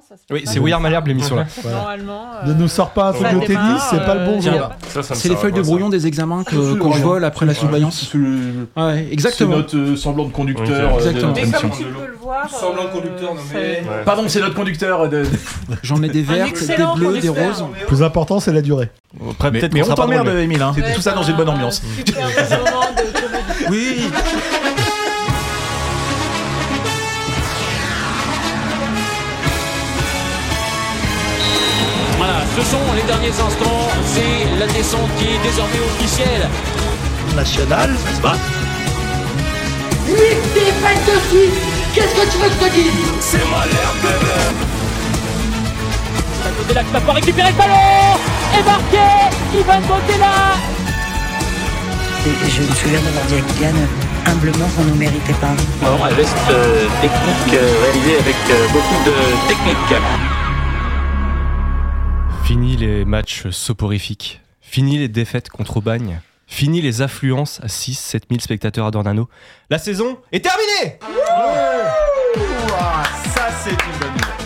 ça se Oui, c'est We Are Malherbe l'émission là. Voilà. Normalement. Ne nous sors pas un truc de tennis, c'est pas le bon tiens. jour. C'est les feuilles de brouillon des examens qu'on vole après la surveillance. Ouais, Exactement. c'est notre semblant de conducteur. Exactement. Mais de comme l'émission. tu peux le voir. Semblant de conducteur nommé. Pardon, c'est notre conducteur. J'en mets des verts, des excellent bleus, des conducteur. roses. Le plus important, c'est la durée. Après, Mais peut-être qu'on on sera pas t'emmerde, drôle. Émile. Ouais, Tout ça dans une bonne ambiance. Super moment de comédie. Oui. Voilà, ce sont les derniers instants, c'est la descente qui est désormais officielle. National, ça se va. 8 défaites de suite. Qu'est-ce que tu veux que je te dise? C'est à côté là qui va pouvoir récupérer le ballon et marquer Ivan Botella. Je me souviens d'avoir dit à Kylian humblement qu'on ne méritait pas. Un geste technique réalisé avec beaucoup de technique. Fini les matchs soporifiques. Fini les défaites contre Aubagne. Fini les affluences à 6-7 000 spectateurs à Dornano. La saison est terminée. Ça, c'est une bonne nouvelle.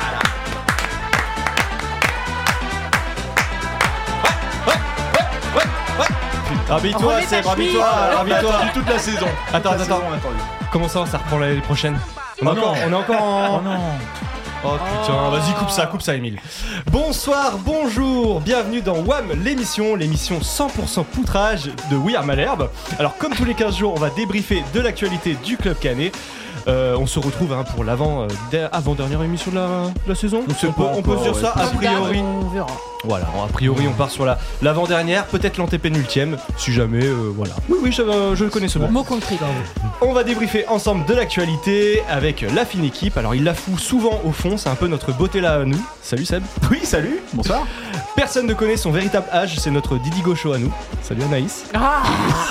Rhabille-toi, Remets ta Seb, rhabille-toi, chemise. rhabille-toi. Toute la saison. Attends. La saison attendue. Comment ça repart l'année prochaine? On est Oh non. encore en... Oh non. Oh putain, vas-y coupe ça Émile. Bonsoir, bonjour, bienvenue dans WAM, l'émission 100% poutrage de We Are Malherbe. Alors comme tous les 15 jours, on va débriefer de l'actualité du club canet. On se retrouve pour l'avant-dernière émission de la saison. On peut se dire ça, a priori. On verra. Voilà, a priori on part sur l'avant-dernière, peut-être l'antépénultième, si jamais, voilà. Oui, je connais ce mot. Mot compris. On va débriefer ensemble de l'actualité avec la fine équipe. Alors il la fout souvent au fond, c'est un peu notre beauté là à nous. Salut Seb. Oui, salut. Bonsoir. Personne ne connaît son véritable âge, c'est notre Didi Gaucho à nous. Salut Anaïs. Ah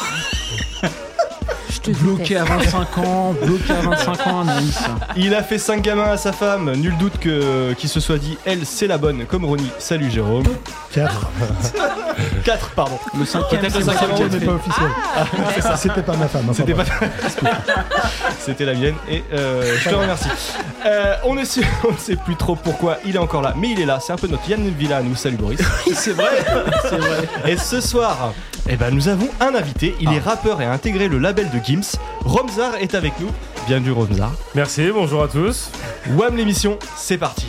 Je te Bloqué à 25 ans, Anaïs. Il a fait 5 gamins à sa femme, nul doute qu'il se soit dit elle c'est la bonne comme Ronnie. Salut Jérôme. 4. 4 pardon. Le cinquième, Peut-être le c'est cinquième, moi qui Ce l'ai n'est pas officiel. C'était pas ma femme. hein, C'était pas. pardon. C'était la mienne et je te remercie. On ne sait plus trop pourquoi il est encore là, mais il est là. C'est un peu notre Yann Villa à nous. Salut Boris. C'est vrai. Et ce soir, nous avons un invité. Il est rappeur et a intégré le label de Gims. Romzar est avec nous. Bienvenue Romzar. Merci, bonjour à tous. WAM l'émission, c'est parti.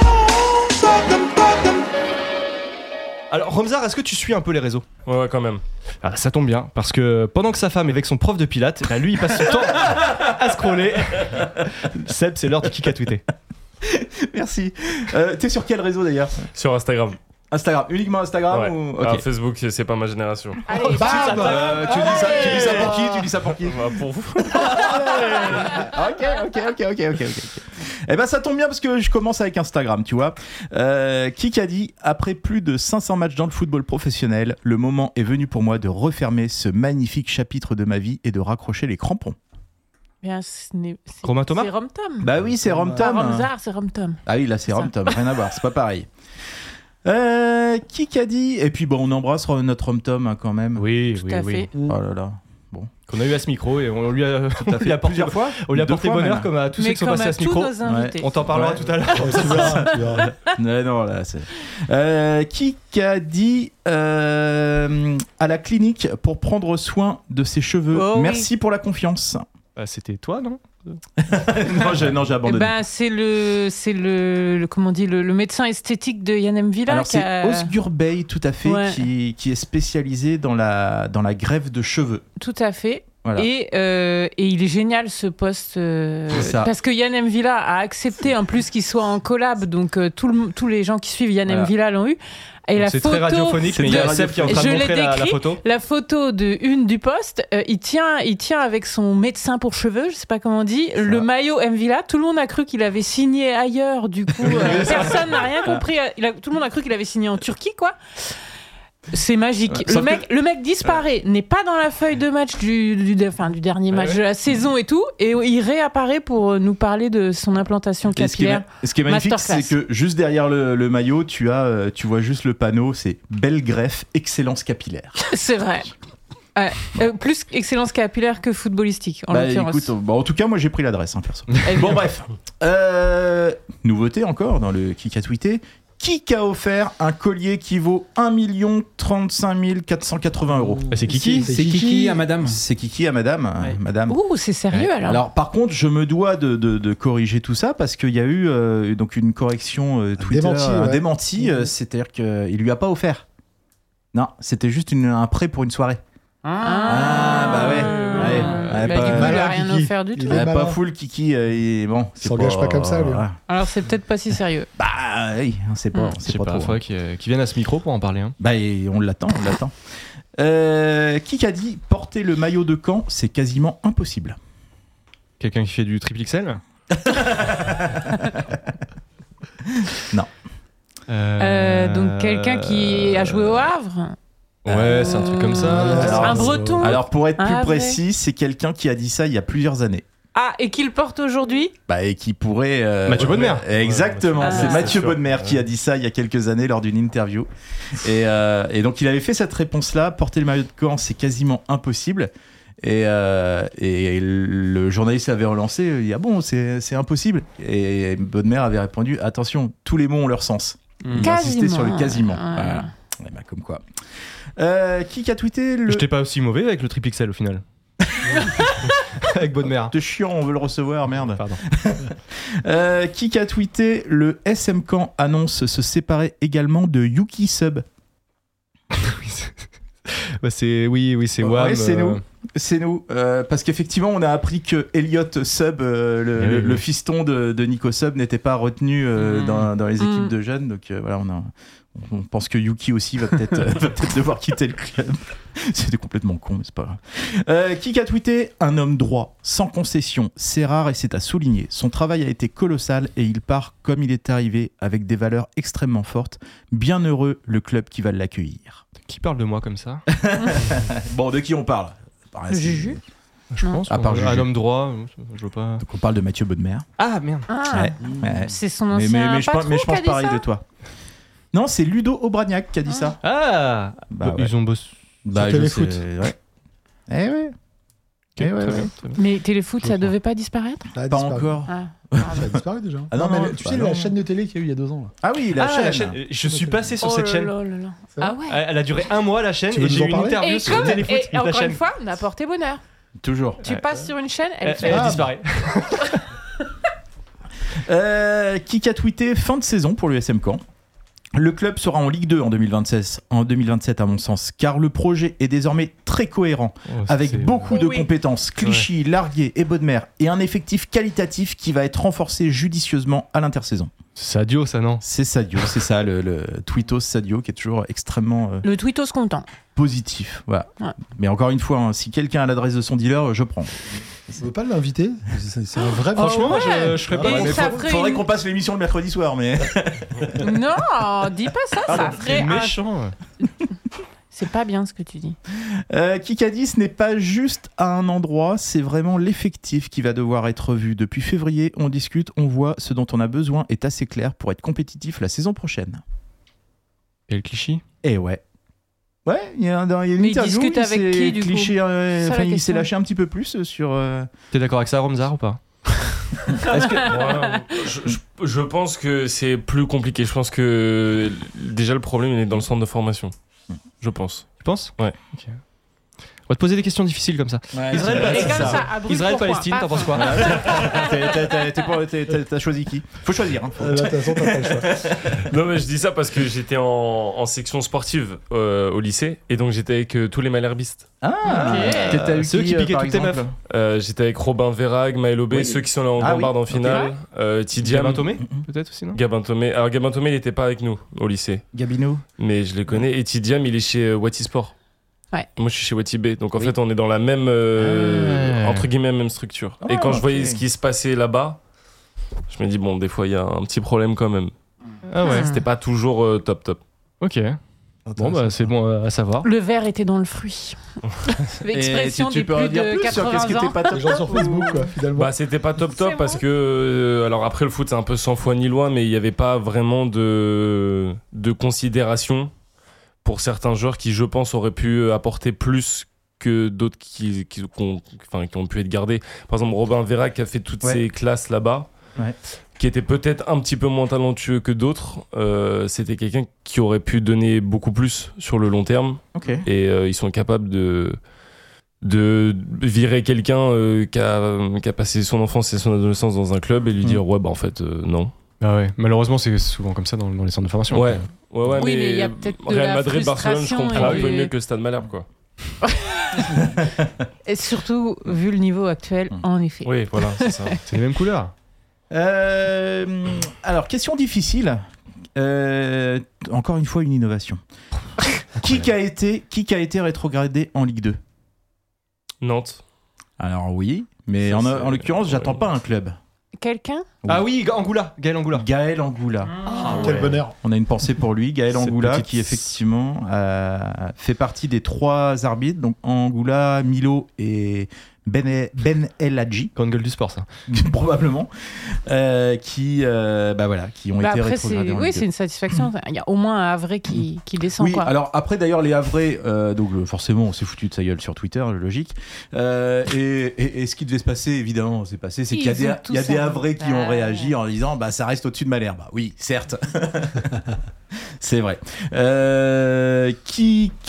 Alors Romzar, est-ce que tu suis un peu les réseaux? Ouais, quand même. Ah, ça tombe bien, parce que pendant que sa femme est avec son prof de pilates, lui il passe son temps à scroller. Seb, c'est l'heure de qui a tweeté. Merci. T'es sur quel réseau d'ailleurs? Sur Instagram. Instagram, uniquement Instagram Ouais. ou... Ah, Ok. Facebook, c'est pas ma génération. Allez, Tu dis ça pour qui? Tu dis ça pour qui? Bah, pour vous. Ok. Eh ben ça tombe bien parce que je commence avec Instagram, tu vois. Qui a dit après plus de 500 matchs dans le football professionnel, le moment est venu pour moi de refermer ce magnifique chapitre de ma vie et de raccrocher les crampons. Bien, c'est Romain Thomas. C'est Rom-Tom. Bah oui, c'est Pas Rom-Tom. Romzar, c'est Rom-Tom. Ah oui, là c'est Ça. Rom-Tom, rien à voir, c'est pas pareil. Qui a dit? Et puis bon, on embrasse notre Rom-Tom quand même. Oui, Tout à fait. Oh là là. Qu'on a eu à ce micro et on lui a apporté Plusieurs fois. On lui a Deux apporté fois bonheur même. comme à tous ceux Mais qui sont comme passés à à ce tous micro. nos invités. On t'en parlera Ouais. tout à l'heure. Tu verras. Non, là, c'est... Qui a dit à la clinique pour prendre soin de ses cheveux? Oh oui. Merci pour la confiance. C'était toi, non? Non, j'ai Eh abandonné. ben, c'est le comment on dit, le médecin esthétique de Yann M. Villa. Alors qui c'est a- Osgur Bey, tout à fait, Ouais. qui est spécialisé dans la greffe de cheveux. Tout à fait. Voilà. Et il est génial ce poste ça. parce que Yann M. Villa a accepté en plus qu'il soit en collab, donc tous les gens qui suivent Yann M. Voilà. Villa l'ont eu. Et Donc la c'est photo, très radiophonique, C'est mais il y a très Seb qui est en train Je de l'ai montrer la décrit. photo. La photo de une du poste, il tient avec son médecin pour cheveux, je sais pas comment on dit, le maillot M. Villa. Tout le monde a cru qu'il avait signé ailleurs, du coup, personne n'a rien compris. Tout le monde a cru qu'il avait signé en Turquie, quoi. C'est magique. Sauf Le mec disparaît, n'est pas dans la feuille de match du dernier match de la saison et tout, et il réapparaît pour nous parler de son implantation Et ce qui capillaire. est magnifique, Masterclass. c'est que juste derrière le maillot, tu vois juste le panneau, c'est belle greffe, excellence capillaire. C'est vrai. Plus excellence capillaire que footballistique, en l'occurrence. Écoute, en tout cas, moi j'ai pris l'adresse, perso. Bon, bref. Nouveauté encore dans le Kik a tweeté. Kik a offert un collier qui vaut 1 35 480 €. C'est Kiki. C'est Kiki à madame. C'est Kiki à madame. Madame. Ouh, c'est sérieux alors. Alors, par contre, je me dois de corriger tout ça parce qu'il y a eu donc une correction Twitter, un démenti, c'est-à-dire qu'il lui a pas offert. Non, c'était juste un prêt pour une soirée. Bah ouais. Du coup, il a rien offert du tout. Pas full Kiki. Bon, il s'engage pas comme ça, lui. Alors, c'est peut-être pas si sérieux. Bah oui, c'est pas C'est pas trop. il faudrait qu'il vienne à ce micro pour en parler. Hein. Bah on l'attend. Qui a dit porter le maillot de Caen, c'est quasiment impossible. Quelqu'un qui fait du triple XL. Non. Donc, quelqu'un qui a joué au Havre. Ouais, c'est un truc comme ça. Un breton. Alors pour être plus Ah, précis, c'est quelqu'un qui a dit ça il y a plusieurs années. Ah, et qui le porte aujourd'hui? Et qui pourrait... Mathieu Bodmer. Exactement, c'est Mathieu sûr. Bodmer qui a dit ça il y a quelques années lors d'une interview. Et donc il avait fait cette réponse-là, porter le maillot de Caen, c'est quasiment impossible. Et le journaliste avait relancé, il dit ah bon, c'est impossible. Et Bodmer avait répondu, attention, tous les mots ont leur sens. Il insistait sur le quasiment. Voilà. Comme quoi. Qui a tweeté le... J'étais pas aussi mauvais avec le triple XL au final. Avec Bodmer. T'es chiant, on veut le recevoir, merde. Pardon. Qui a tweeté le SM Caen annonce se séparer également de Yuki Sub. C'est WAM. Ouais, c'est nous. C'est nous. Parce qu'effectivement, on a appris que Elliott Sub, le fiston de Nico Sub, n'était pas retenu dans les équipes de jeunes. Donc voilà, on pense que Yuki aussi va peut-être devoir quitter le club. C'était complètement con, mais c'est pas grave. Qui a tweeté un homme droit, sans concession, c'est rare et c'est à souligner. Son travail a été colossal et il part comme il est arrivé, avec des valeurs extrêmement fortes. Bien heureux le club qui va l'accueillir. Qui parle de moi comme ça? Bon, de qui on parle? Juju. Je pense. À part Juju. Un homme droit, je vois pas. Donc on parle de Mathieu Bodmer. Ah merde. Ouais. C'est son ancien mais je pense qui a dit pareil ça. de toi. Non, c'est Ludo Obraniak qui a dit ça. Ah Bah, ils ont bossé. Sur Téléfoot. Ouais. Eh ouais. Très ouais. bien. Mais Téléfoot, ça devait pas disparaître? Ça a Pas disparu. encore. Ah. Ça a disparu déjà. Ah non, mais non, tu bah sais, non. la chaîne de télé qu'il y a eu il y a 2 ans. Là. Ah oui, la chaîne. Je suis passé sur Oh cette là chaîne. là là là. C'est vrai Ah ouais. Elle a duré 1 mois la chaîne Tu veux et nous j'ai en eu une parler interview Et, sur Téléfoot. et la encore chaîne. une fois, on a porté bonheur. Toujours. Tu passes sur une chaîne, elle fait. Elle disparaît. Qui a tweeté fin de saison pour l'USM Caen. Le club sera en Ligue 2 en 2027 à mon sens, car le projet est désormais très cohérent, avec beaucoup de compétences, Clichy, Larguier et Bodmer, et un effectif qualitatif qui va être renforcé judicieusement à l'intersaison. C'est Sadio, ça, non? C'est Sadio, c'est ça, le tweetos Sadio, qui est toujours extrêmement Le tweetos content. positif. Voilà. Ouais. Mais encore une fois, si quelqu'un a l'adresse de son dealer, je prends. On veut pas l'inviter. C'est un vrai. Franchement, ouais. je serais pas. Et Mais ça ferait faudrait une- qu'on passe l'émission le mercredi soir, mais... Non, dis pas ça, ça ferait C'est un... méchant. C'est pas bien ce que tu dis. Qui a dit ce n'est pas juste à un endroit, c'est vraiment l'effectif qui va devoir être revu. Depuis février, on discute, on voit, ce dont on a besoin est assez clair pour être compétitif la saison prochaine. Et le Clichy? Et ouais. Ouais, il y a une Mais il interview, discute avec s'est qui, du coup cliché, C'est ça, la il s'est question. lâché un petit peu plus sur... T'es d'accord avec ça, Romzar, ou pas? Est-ce que... Moi, je pense que c'est plus compliqué. Je pense que déjà le problème il est dans le centre de formation. Je pense. Tu penses? Ouais. Ok. On va te poser des questions difficiles comme ça. Et comme ça, à brûle Israël-Palestine, pour t'en penses quoi? T'as choisi qui? Faut choisir. Hein. Là, de toute façon, t'as pas le choix. Non mais je dis ça parce que j'étais en section sportive au lycée et donc j'étais avec tous les malherbistes. Ah, Ok. t'étais avec Ceux qui piquaient par toutes tes exemple J'étais avec Robin Verrag, Maël Aubé, Oui. ceux qui sont là en Ah oui. Gambarde en finale. Tidiam. Gabin Tomé, peut-être aussi, non? Gabin Tomé. Alors Gabin Tomé il était pas avec nous au lycée. Gabino. Mais je les connais. Et Tidiam, il est chez Watisport. Ouais. Moi, je suis chez Watibé. Donc, en Oui. fait, on est dans la même, Ah. entre guillemets, même structure. Ah, et quand je voyais ok. ce qui se passait là-bas, je me dis, bon, des fois, il y a un petit problème quand même. Ah ouais. C'était pas toujours top. Ok. Bon, bah, c'est bon à savoir. Le verre était dans le fruit. L'expression tu des peux en plus dire de plus sur 80 qu'est-ce qui ans. était pas top. Les gens sur Facebook, quoi, finalement. Bah, c'était pas top C'est parce moi. que, alors après, le foot, c'est un peu sans foi ni loi, mais il y avait pas vraiment de considération pour certains joueurs qui, je pense, auraient pu apporter plus que d'autres qui ont pu être gardés. Par exemple, Robin Vera qui a fait toutes ces classes là-bas, qui était peut-être un petit peu moins talentueux que d'autres. C'était quelqu'un qui aurait pu donner beaucoup plus sur le long terme. Et ils sont capables de virer quelqu'un qui a passé son enfance et son adolescence dans un club et lui dire en fait non. Ah ouais, malheureusement c'est souvent comme ça dans les centres de formation. Ouais, oui, mais il y a peut-être de Real la Madrid, Barcelone, je comprends un peu et... mieux que Stade Malherbe, quoi. Et surtout vu le niveau actuel, en effet. Oui, voilà, c'est ça. C'est les mêmes couleurs. Alors, question difficile. Encore une fois, une innovation. Qui a été rétrogradé en Ligue 2 ? Nantes. Alors oui, mais en l'occurrence, j'attends pas un club. Quelqu'un ? Ah oui, Angoula, Gaël Angoula. Gaël Angoula. Quel bonheur. On a une pensée pour lui, Gaël Cette Angoula, petite- qui effectivement fait partie des 3 arbitres, donc Angoula, Milo et Ben El Hadji, Grande gueule du sport, ça. probablement, qui ont été Après, rétrogradés en Ligue 2. c'est une satisfaction. Il y a au moins un Havrais qui descend. Oui, quoi. alors après d'ailleurs les Havrais, forcément on s'est foutu de sa gueule sur Twitter, logique. Et ce qui devait se passer, évidemment, c'est passé, c'est qu'il y a des Havrais qui ont réagi en disant ça reste au-dessus de Malherbe. Bah oui, certes. C'est vrai. Qui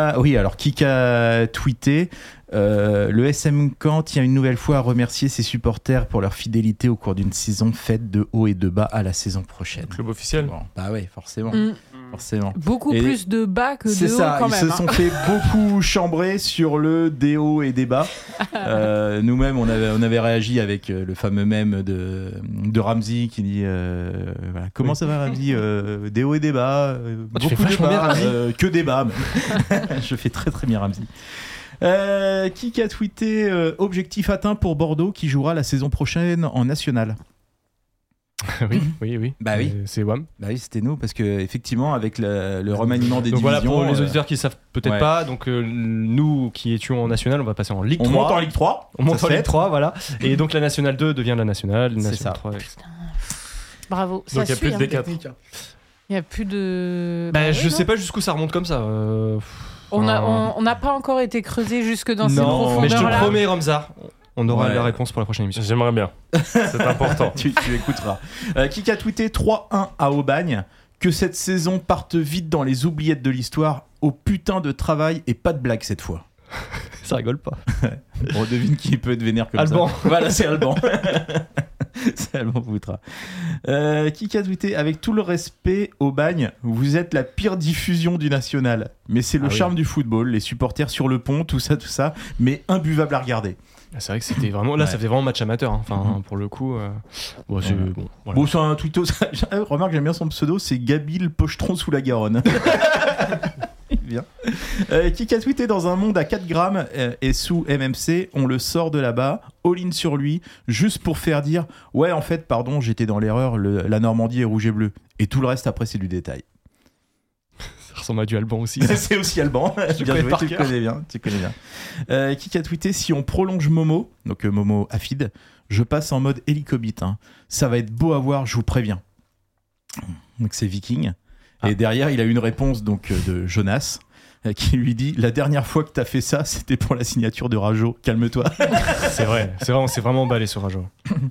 a tweeté le SM Caen tient une nouvelle fois à remercier ses supporters pour leur fidélité au cours d'une saison faite de haut et de bas à la saison prochaine. Club officiel. Bon, bah ouais, forcément. Forcément. Beaucoup plus de bas que de haut, C'est ça, quand ils même. se sont fait beaucoup chambrer sur le des hauts et des bas. Nous-mêmes, on avait réagi avec le fameux mème de Ramsey qui dit comment ça va Ramsey, des hauts et des bas, tu fais beaucoup de vachement bien, bas, Ramsey. que des bas. Je fais très très bien Ramsey. Qui a tweeté objectif atteint pour Bordeaux qui jouera la saison prochaine en national. Oui. Bah oui. C'est WAM. Bah oui, c'était nous parce que effectivement avec le remaniement des Donc divisions. voilà, pour les auditeurs qui savent peut-être pas, donc nous qui étions en national, on va passer en Ligue 3. On monte en Ligue 3. On monte en Ligue 3, voilà. Et donc la nationale 2 devient la nationale, C'est nationale ça. 3. etc. Bravo. Donc il n'y a plus de suit, hein. D4. Il n'y a plus de. Je oui, sais non. pas jusqu'où ça remonte comme ça. On n'a pas encore été creusé jusque dans ces Non, mais je te le profondeurs-là. promets, Ramza, on aura Ouais. la réponse pour la prochaine émission. J'aimerais bien. C'est important. tu écouteras. Qui a tweeté 3-1 à Aubagne, que cette saison parte vite dans les oubliettes de l'histoire, au putain de travail et pas de blague cette fois. Ça rigole pas. On devine qui peut être vénère comme Alban. ça. Voilà, c'est Alban. C'est Alban Poutra. Qui a tweeté avec tout le respect Aubagne, vous êtes la pire diffusion du national. Mais c'est le charme du football, les supporters sur le pont, tout ça, mais imbuvable à regarder. C'est vrai que c'était vraiment. Là, ça fait vraiment match amateur. Hein. Enfin, pour le coup. C'est bon. Voilà. Bon, sur un tweeto, remarque, j'aime bien son pseudo, c'est Gabi le pochetron sous la Garonne. Bien. Qui a tweeté dans un monde à 4 grammes et sous MMC, on le sort de là-bas, all-in sur lui, juste pour faire dire ouais, en fait, pardon, j'étais dans l'erreur, la Normandie est rouge et bleu. Et tout le reste après, c'est du détail. Ça ressemble à du Alban aussi. C'est aussi Alban. Bien joué, tu connais bien. Qui a tweeté si on prolonge Momo, donc Momo Afid, je passe en mode hélicobite. Hein. Ça va être beau à voir, je vous préviens. Donc c'est Viking. Et derrière, il a eu une réponse donc de Jonas qui lui dit la dernière fois que t'as fait ça, c'était pour la signature de Rajo. Calme-toi. C'est vrai. C'est vraiment emballé sur Rajo.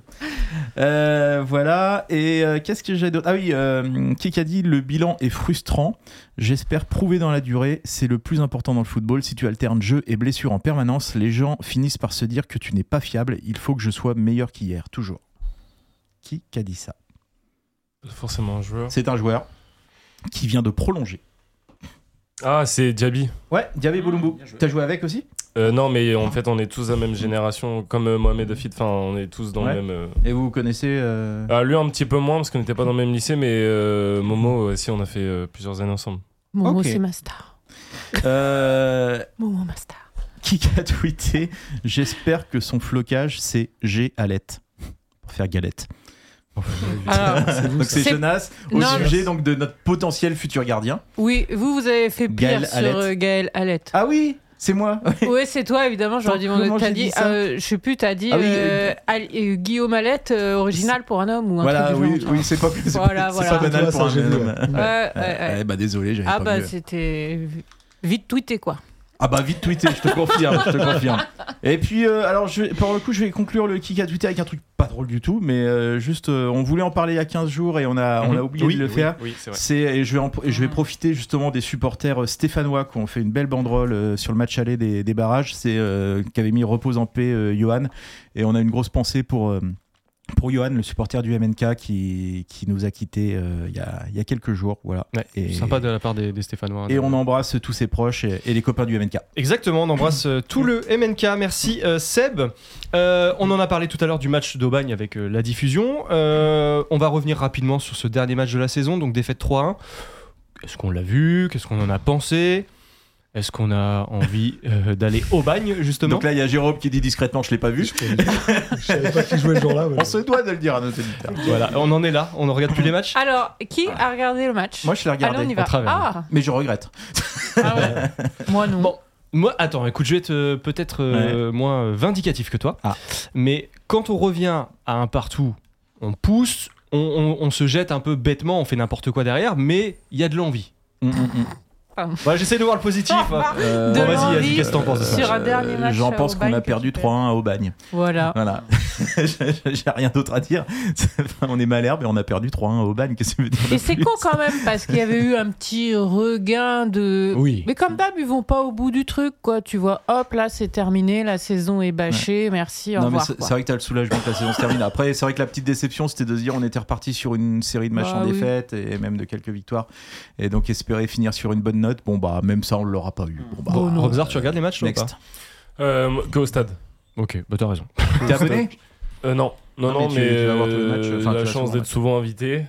Voilà. Et qu'est-ce que j'ai d'autre ? Ah oui, qui a dit le bilan est frustrant. J'espère prouver dans la durée. C'est le plus important dans le football. Si tu alternes jeu et blessure en permanence, les gens finissent par se dire que tu n'es pas fiable. Il faut que je sois meilleur qu'hier, toujours. Qui a dit ça ? Forcément un joueur. C'est un joueur qui vient de prolonger. Ah, c'est Diaby. Ouais, Diaby Boulumbu. T'as joué avec aussi ? Non, mais en fait, on est tous de la même génération, comme Mohamed Afid. Enfin, on est tous dans le même. Et vous connaissez Lui, un petit peu moins, parce qu'on n'était pas dans le même lycée, mais Momo, si, on a fait plusieurs années ensemble. Momo, Okay. c'est ma star. Momo, ma star. Qui a tweeté j'espère que son flocage, c'est G Alette. Pour faire galette. Alors, donc c'est Jonas au sujet donc de notre potentiel futur gardien. Oui, vous avez fait pire Gaël sur Alette. Gaël Alette. Ah oui, c'est moi. Oui, c'est toi, évidemment. J'aurais dit, Comment t'as j'ai dit, dit ça je sais plus, t'as dit Ah oui, Guillaume Alette, original pour un homme ou un Voilà, truc du genre. oui, c'est pas, Voilà. banal pour un Ça, homme. Ouais. Bah désolé, j'avais Ah pas bah mieux. c'était vite tweeté quoi. Ah bah vite tweeté, je te confirme. Et puis alors pour le coup je vais conclure le kick à tweeter avec un truc pas drôle du tout, mais juste on voulait en parler il y a 15 jours et on a oublié de le faire. Oui, c'est vrai. Et je vais profiter justement des supporters stéphanois qui ont fait une belle banderole sur le match aller des barrages, qu'avait mis repose en paix Johan, et on a une grosse pensée pour Johan, le supporter du MNK qui nous a quittés il y a quelques jours. Voilà. Ouais, et sympa de la part des Stéphanois. Et on embrasse tous ses proches et les copains du MNK. Exactement, on embrasse tout le MNK. Merci Seb. On en a parlé tout à l'heure du match d'Aubagne avec la diffusion. On va revenir rapidement sur ce dernier match de la saison, donc défaite 3-1. Est-ce qu'on l'a vu? Qu'est-ce qu'on en a pensé? Est-ce qu'on a envie d'aller au bagne, justement? Donc là, il y a Jérôme qui dit discrètement, je l'ai pas vu. Je savais pas qui jouait le jour-là. On se doit de le dire à nos auditeurs. Voilà, on en est là, on ne regarde plus les matchs. Alors, qui a regardé le match? Moi, je l'ai regardé. Allez, on y va. travers. Mais je regrette. Ah ouais. Moi non. Bon, moi, attends, écoute, je vais être peut-être moins vindicatif que toi. Ah. Mais quand on revient à un partout, on pousse, on se jette un peu bêtement, on fait n'importe quoi derrière, mais il y a de l'envie. Ouais, j'essaie de voir le positif. De vas-y, l'envie qu'est-ce que t'en penses de ça? sur un dernier match. J'en pense au qu'on a Bagne perdu que tu fais. 3-1 à Aubagne. Voilà. J'ai rien d'autre à dire. On est Malherbe et on a perdu 3-1 à Aubagne. Qu'est-ce que tu veux dire? Et c'est con quand même parce qu'il y avait eu un petit regain de. Oui. Mais comme d'hab, ils vont pas au bout du truc, quoi. Tu vois, hop, là c'est terminé, la saison est bâchée, merci, au Non, mais revoir. c'est vrai que t'as le soulagement que la saison se termine. Après, c'est vrai que la petite déception, c'était de se dire on était reparti sur une série de matchs en défaite et même de quelques victoires. Et donc espérer finir sur une bonne note. Bon, bah, même ça, on l'aura pas eu. Bon, bah, Robzard, tu regardes les matchs ou next. pas? Qu'au stade. Ok, bah t'as raison. T'es abonné? Non, mais tu vas voir tous les matchs, enfin, la tu vas chance souvent d'être souvent invité.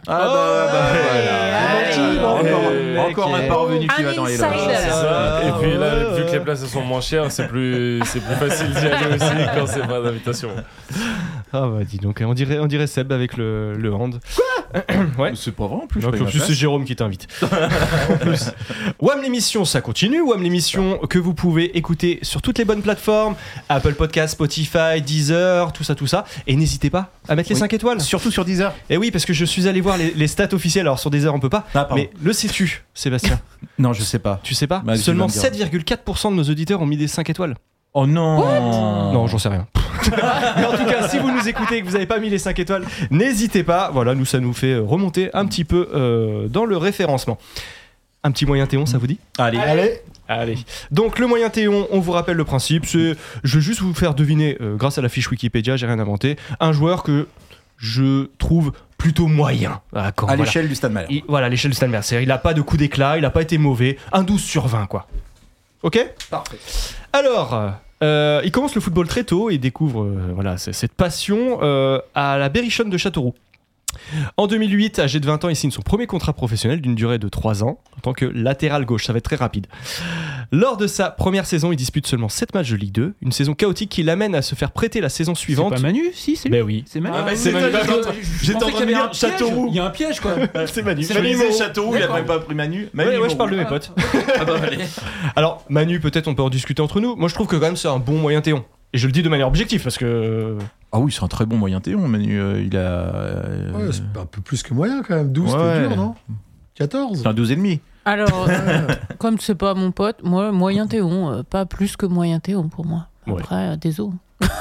Encore un parvenu qui va dans les loges. C'est ça. Et puis là, vu que les places sont moins chères, c'est plus facile d'y aller aussi quand c'est pas d'invitation. Ah bah dis donc, on dirait Seb avec le hand. Ouais. C'est pas vrai en plus. Donc, en plus, c'est Jérôme qui t'invite. En plus. WAM l'émission, ça continue. WAM l'émission que vous pouvez écouter sur toutes les bonnes plateformes, Apple Podcasts, Spotify, Deezer, tout ça. Et n'hésitez pas à mettre les 5 étoiles. Surtout sur Deezer. Et oui, parce que je suis allé voir les stats officielles. Alors sur Deezer, on peut pas. Mais le sais-tu, Sébastien? Non, je sais pas. Tu sais pas? Bah, Seulement tu vas me dire. 7,4% de nos auditeurs ont mis des 5 étoiles. Oh non. Non, j'en sais rien. Mais en tout cas, si vous nous écoutez et que vous n'avez pas mis les 5 étoiles, n'hésitez pas. Voilà, nous, ça nous fait remonter un petit peu dans le référencement. Un petit moyen Théon, ça vous dit? Allez. Donc, le moyen Théon, on vous rappelle le principe. Je vais juste vous faire deviner, grâce à la fiche Wikipédia, j'ai rien inventé, un joueur que je trouve plutôt moyen. À l'échelle du Stade Malherbe. Voilà, à l'échelle du Stade Malherbe. C'est-à-dire, il n'a pas de coup d'éclat, il n'a pas été mauvais. Un 12 sur 20, quoi. Ok? Parfait. Alors, il commence le football très tôt et découvre cette passion à la Berrichonne de Châteauroux. En 2008, âgé de 20 ans, il signe son premier contrat professionnel d'une durée de 3 ans en tant que latéral gauche. Ça va être très rapide. Lors de sa première saison, il dispute seulement 7 matchs de Ligue 2, une saison chaotique qui l'amène à se faire prêter la saison suivante. C'est pas Manu? Si, c'est lui. Ben oui. C'est Manu. c'est Manu. J'étais en train de dire Châteauroux. Il y a un piège, quoi. C'est Manu. Je disais Châteauroux, il a même pas pris Manu. Ouais, je parle de mes potes. Alors, Manu, peut-être on peut en discuter entre nous. Moi, je trouve que quand même c'est un bon moyen Théon. Et je le dis de manière objective parce que. Ah oui, c'est un très bon moyen Théon, Manu. Il a. Ouais, c'est un peu plus que moyen quand même. 12, c'était dur, non? 14? C'est un 12,5. Alors, comme c'est pas mon pote, moi, moyen Théon, pas plus que moyen Théon pour moi. Après, désolé.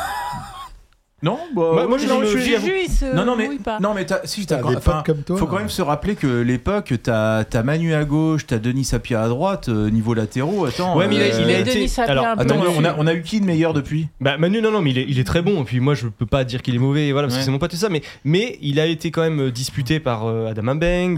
Non, bah, moi je suis non, mais pas. non, mais si t'as comme toi. faut quand même se rappeler que l'époque, t'as Manu à gauche, t'as Denis Sapie à droite, niveau latéraux. Attends. Ouais, mais il a été. Denis Sapie Alors, un peu attends, dessus. on a eu qui de meilleur depuis? Bah Manu, non, mais il est très bon. Et puis moi, je peux pas dire qu'il est mauvais, voilà, parce que c'est mon pote et ça. Mais il a été quand même disputé par Adam Mbeng,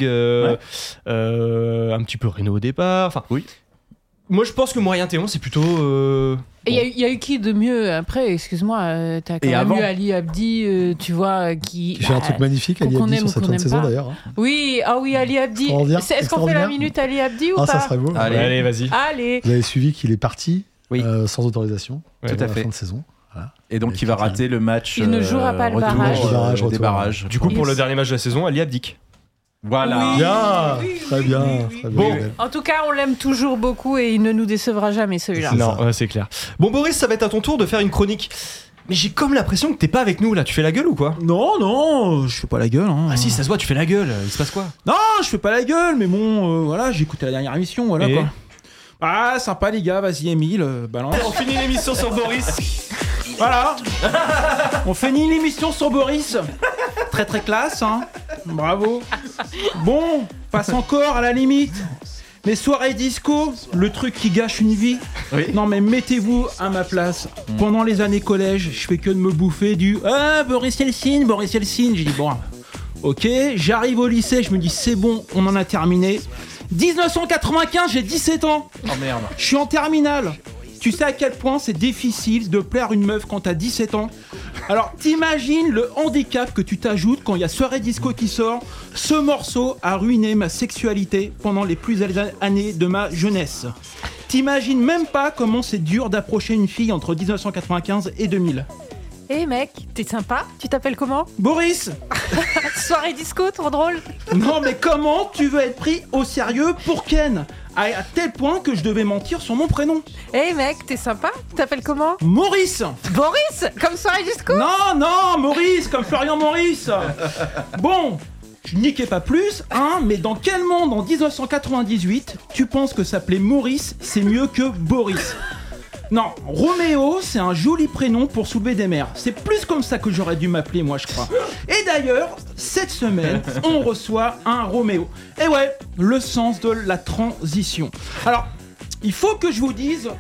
un petit peu Renaud au départ. Enfin, oui. Moi, je pense que moyen Théon, c'est plutôt. Et il y a eu qui de mieux après? Excuse-moi, t'as quand même eu Ali Abdi, tu vois, qui fait un truc magnifique, Ali Abdi, sur cette fin de saison d'ailleurs. Oui, Ali Abdi. Est-ce qu'on fait la minute Ali Abdi ou pas? Ça serait beau. Allez, vas-y. Allez. Vous avez suivi qu'il est parti sans autorisation tout à fait. fin de saison. Voilà. Et donc il va rater le match. Il ne jouera pas le barrage. Des barrages. Du coup, pour le dernier match de la saison, Ali abdique. Voilà. Très bien. Bon. En tout cas, on l'aime toujours beaucoup et il ne nous décevra jamais celui-là. Non, c'est clair. Bon, Boris, ça va être à ton tour de faire une chronique. Mais j'ai comme l'impression que t'es pas avec nous là. Tu fais la gueule ou quoi? Non, je fais pas la gueule. Hein. Ah si, ça se voit, tu fais la gueule. Il se passe quoi? Non, je fais pas la gueule, mais bon, voilà, j'ai écouté la dernière émission, voilà quoi. Ah, sympa les gars, vas-y Émile, balance. On finit l'émission sur Boris. Voilà. On finit l'émission sur Boris. Très très classe, hein. Bravo. Bon, passe encore à la limite. Les soirées disco, le truc qui gâche une vie. Oui. Non mais mettez-vous à ma place. Pendant les années collège, je fais que de me bouffer du Boris Yeltsin. J'ai dit bon, ok. J'arrive au lycée, je me dis c'est bon, on en a terminé. 1995, j'ai 17 ans. Oh merde. Je suis en terminale. Tu sais à quel point c'est difficile de plaire une meuf quand t'as 17 ans. Alors t'imagines le handicap que tu t'ajoutes quand il y a Soirée Disco qui sort. Ce morceau a ruiné ma sexualité pendant les plus belles années de ma jeunesse. T'imagines même pas comment c'est dur d'approcher une fille entre 1995 et 2000. Hé mec, t'es sympa. Tu t'appelles comment? Boris. Soirée disco, trop drôle. Non mais comment tu veux être pris au sérieux pour Ken? À tel point que je devais mentir sur mon prénom. Hé mec, t'es sympa. Tu t'appelles comment? Maurice. Boris, comme Soirée disco? Non, Maurice, comme Florian Maurice. Bon, je niquais pas plus, hein, mais dans quel monde en 1998 tu penses que s'appeler Maurice c'est mieux que Boris? Non, Roméo, c'est un joli prénom pour soulever des mers. C'est plus comme ça que j'aurais dû m'appeler, moi, je crois. Et d'ailleurs, cette semaine, on reçoit un Roméo. Et ouais, le sens de la transition. Alors, il faut que je vous dise...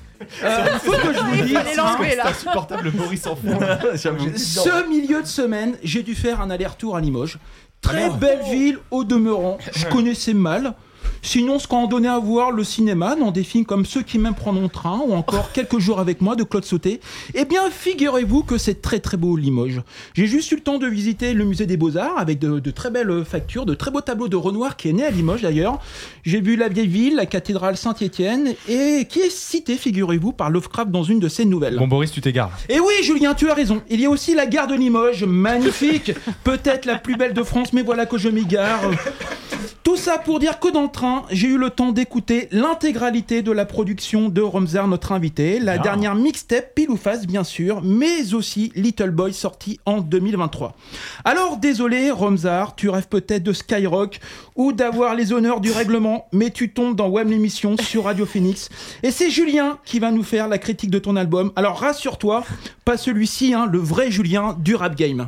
C'est insupportable le Boris en fond. Ce milieu de semaine, j'ai dû faire un aller-retour à Limoges. Très belle ville au demeurant. Je connaissais mal. Sinon, ce qu'on donnait à voir le cinéma dans des films comme Ceux qui m'aiment prendre mon train ou encore Quelques jours avec moi de Claude Sauté, eh bien, figurez-vous que c'est très très beau Limoges. J'ai juste eu le temps de visiter le musée des Beaux-Arts avec de très belles factures, de très beaux tableaux de Renoir qui est né à Limoges d'ailleurs. J'ai vu la vieille ville, la cathédrale Saint-Étienne et qui est citée, figurez-vous, par Lovecraft dans une de ses nouvelles. Bon Boris, tu t'égares. Et oui, Julien, tu as raison. Il y a aussi la gare de Limoges, magnifique, peut-être la plus belle de France, mais voilà que je m'égare. Tout ça pour dire que dans le train, j'ai eu le temps d'écouter l'intégralité de la production de Romzar, notre invité, la dernière mixtape pile ou face bien sûr, mais aussi Little Boy sorti en 2023. Alors désolé Romzar, tu rêves peut-être de Skyrock ou d'avoir les honneurs du règlement, mais tu tombes dans WAM l'émission sur Radio Phoenix et c'est Julien qui va nous faire la critique de ton album. Alors rassure-toi, pas celui-ci, hein, le vrai Julien du rap game.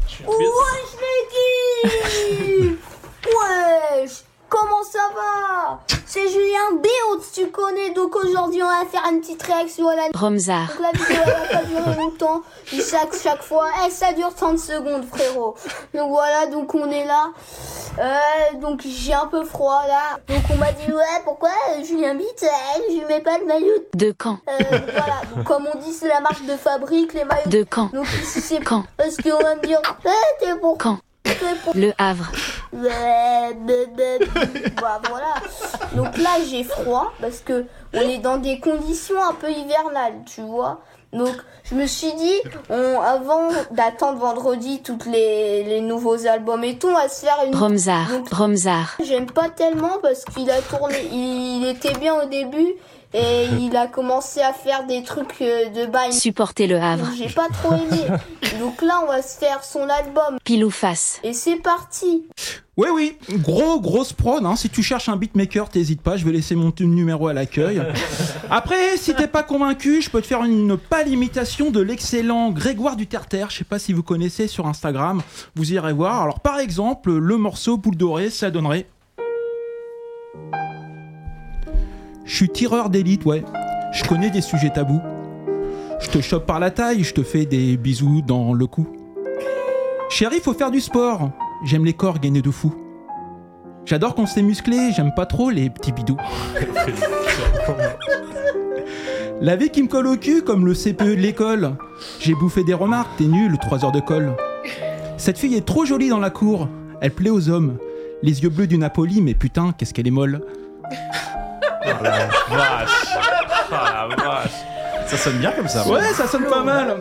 Wesh l'équipe. Wesh, comment ça va? C'est Julien Béot, tu connais, donc aujourd'hui on va faire une petite réaction à la... Romzar. Donc la vidéo elle va pas durer longtemps, chaque fois, ça dure 30 secondes frérot. Donc voilà, donc on est là, donc j'ai un peu froid là, donc on m'a dit ouais pourquoi Julien Béot, je mets pas le maillot de Caen. Voilà, donc comme on dit c'est la marque de fabrique, les maillots de Caen. Donc ici c'est Caen. Parce qu'on va me dire, t'es pour Caen. Le Havre. Bah voilà. Donc là j'ai froid parce que on est dans des conditions un peu hivernales, tu vois. Donc je me suis dit, avant d'attendre vendredi tous les nouveaux albums et tout, on va se faire une... Romzar. J'aime pas tellement parce qu'il a tourné, il était bien au début. Et il a commencé à faire des trucs de bail. Supporter le Havre. J'ai pas trop aimé. Donc là, on va se faire son album. Pile ou face. Et c'est parti. Oui, grosse prod, hein. Si tu cherches un beatmaker, t'hésites pas, je vais laisser mon numéro à l'accueil. Après, si t'es pas convaincu, je peux te faire une pâle imitation de l'excellent Grégoire du Terre-Terre, je sais pas si vous connaissez sur Instagram, vous irez voir. Alors par exemple, le morceau Boule Dorée, ça donnerait... Je suis tireur d'élite, ouais. Je connais des sujets tabous. Je te chope par la taille, je te fais des bisous dans le cou. Chérie, faut faire du sport. J'aime les corps gainés de fou. J'adore quand c'est musclé, j'aime pas trop les petits bidous. La vie qui me colle au cul comme le CPE de l'école. J'ai bouffé des remarques, t'es nul, 3 heures de colle. Cette fille est trop jolie dans la cour. Elle plaît aux hommes. Les yeux bleus du Napoli, mais putain, qu'est-ce qu'elle est molle. Oh la vache. Oh la vache. Ça sonne bien comme ça. Ouais, ça sonne pas mal.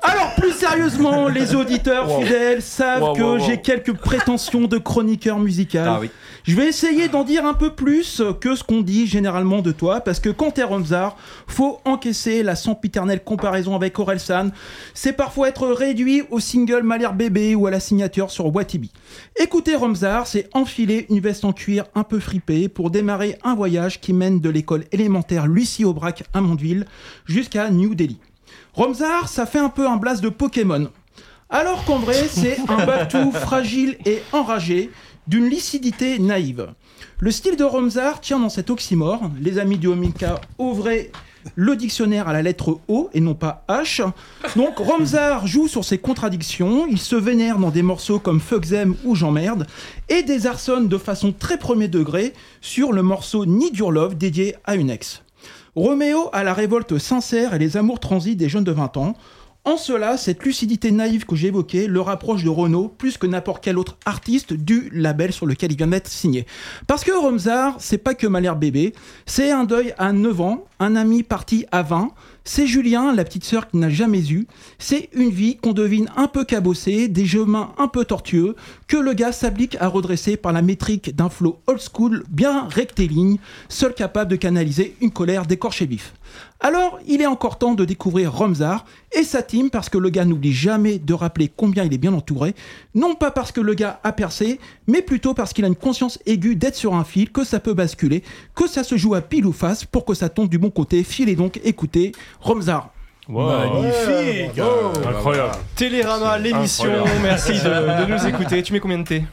Alors plus sérieusement, les auditeurs fidèles savent que j'ai quelques prétentions de chroniqueur musical. Ah oui. Je vais essayer d'en dire un peu plus que ce qu'on dit généralement de toi, parce que quand t'es Romzar, faut encaisser la sempiternelle comparaison avec Orelsan. C'est parfois être réduit au single Malherbe Bébé ou à la signature sur Watibi. Écouter Romzar, c'est enfiler une veste en cuir un peu fripée pour démarrer un voyage qui mène de l'école élémentaire Lucie Aubrac à Mondeville jusqu'à New Delhi. Romzar, ça fait un peu un blast de Pokémon. Alors qu'en vrai, c'est un Babtou fragile et enragé, d'une lucidité naïve. Le style de Romzar tient dans cet oxymore. Les amis du Homika ouvraient le dictionnaire à la lettre O et non pas H. Donc Romzar joue sur ses contradictions, il se vénère dans des morceaux comme Fuck Them ou J'emmerde et désarçonne de façon très premier degré sur le morceau Need Your Love dédié à une ex. Roméo a la révolte sincère et les amours transis des jeunes de 20 ans. En cela, cette lucidité naïve que j'ai évoquée le rapproche de Renaud plus que n'importe quel autre artiste du label sur lequel il vient d'être signé. Parce que Romzar, c'est pas que Malherbe Bébé, c'est un deuil à 9 ans, un ami parti à 20, c'est Julien, la petite sœur qu'il n'a jamais eue, c'est une vie qu'on devine un peu cabossée, des chemins un peu tortueux, que le gars s'applique à redresser par la métrique d'un flow old school bien rectiligne, seul capable de canaliser une colère d'écorché vif. Alors, il est encore temps de découvrir Romzar et sa team parce que le gars n'oublie jamais de rappeler combien il est bien entouré, non pas parce que le gars a percé, mais plutôt parce qu'il a une conscience aiguë d'être sur un fil, que ça peut basculer, que ça se joue à pile ou face pour que ça tombe du bon côté. Filez donc écoutez Romzar. Wow. Magnifique, incroyable. Télérama, l'émission, merci de nous écouter. Tu mets combien de thé?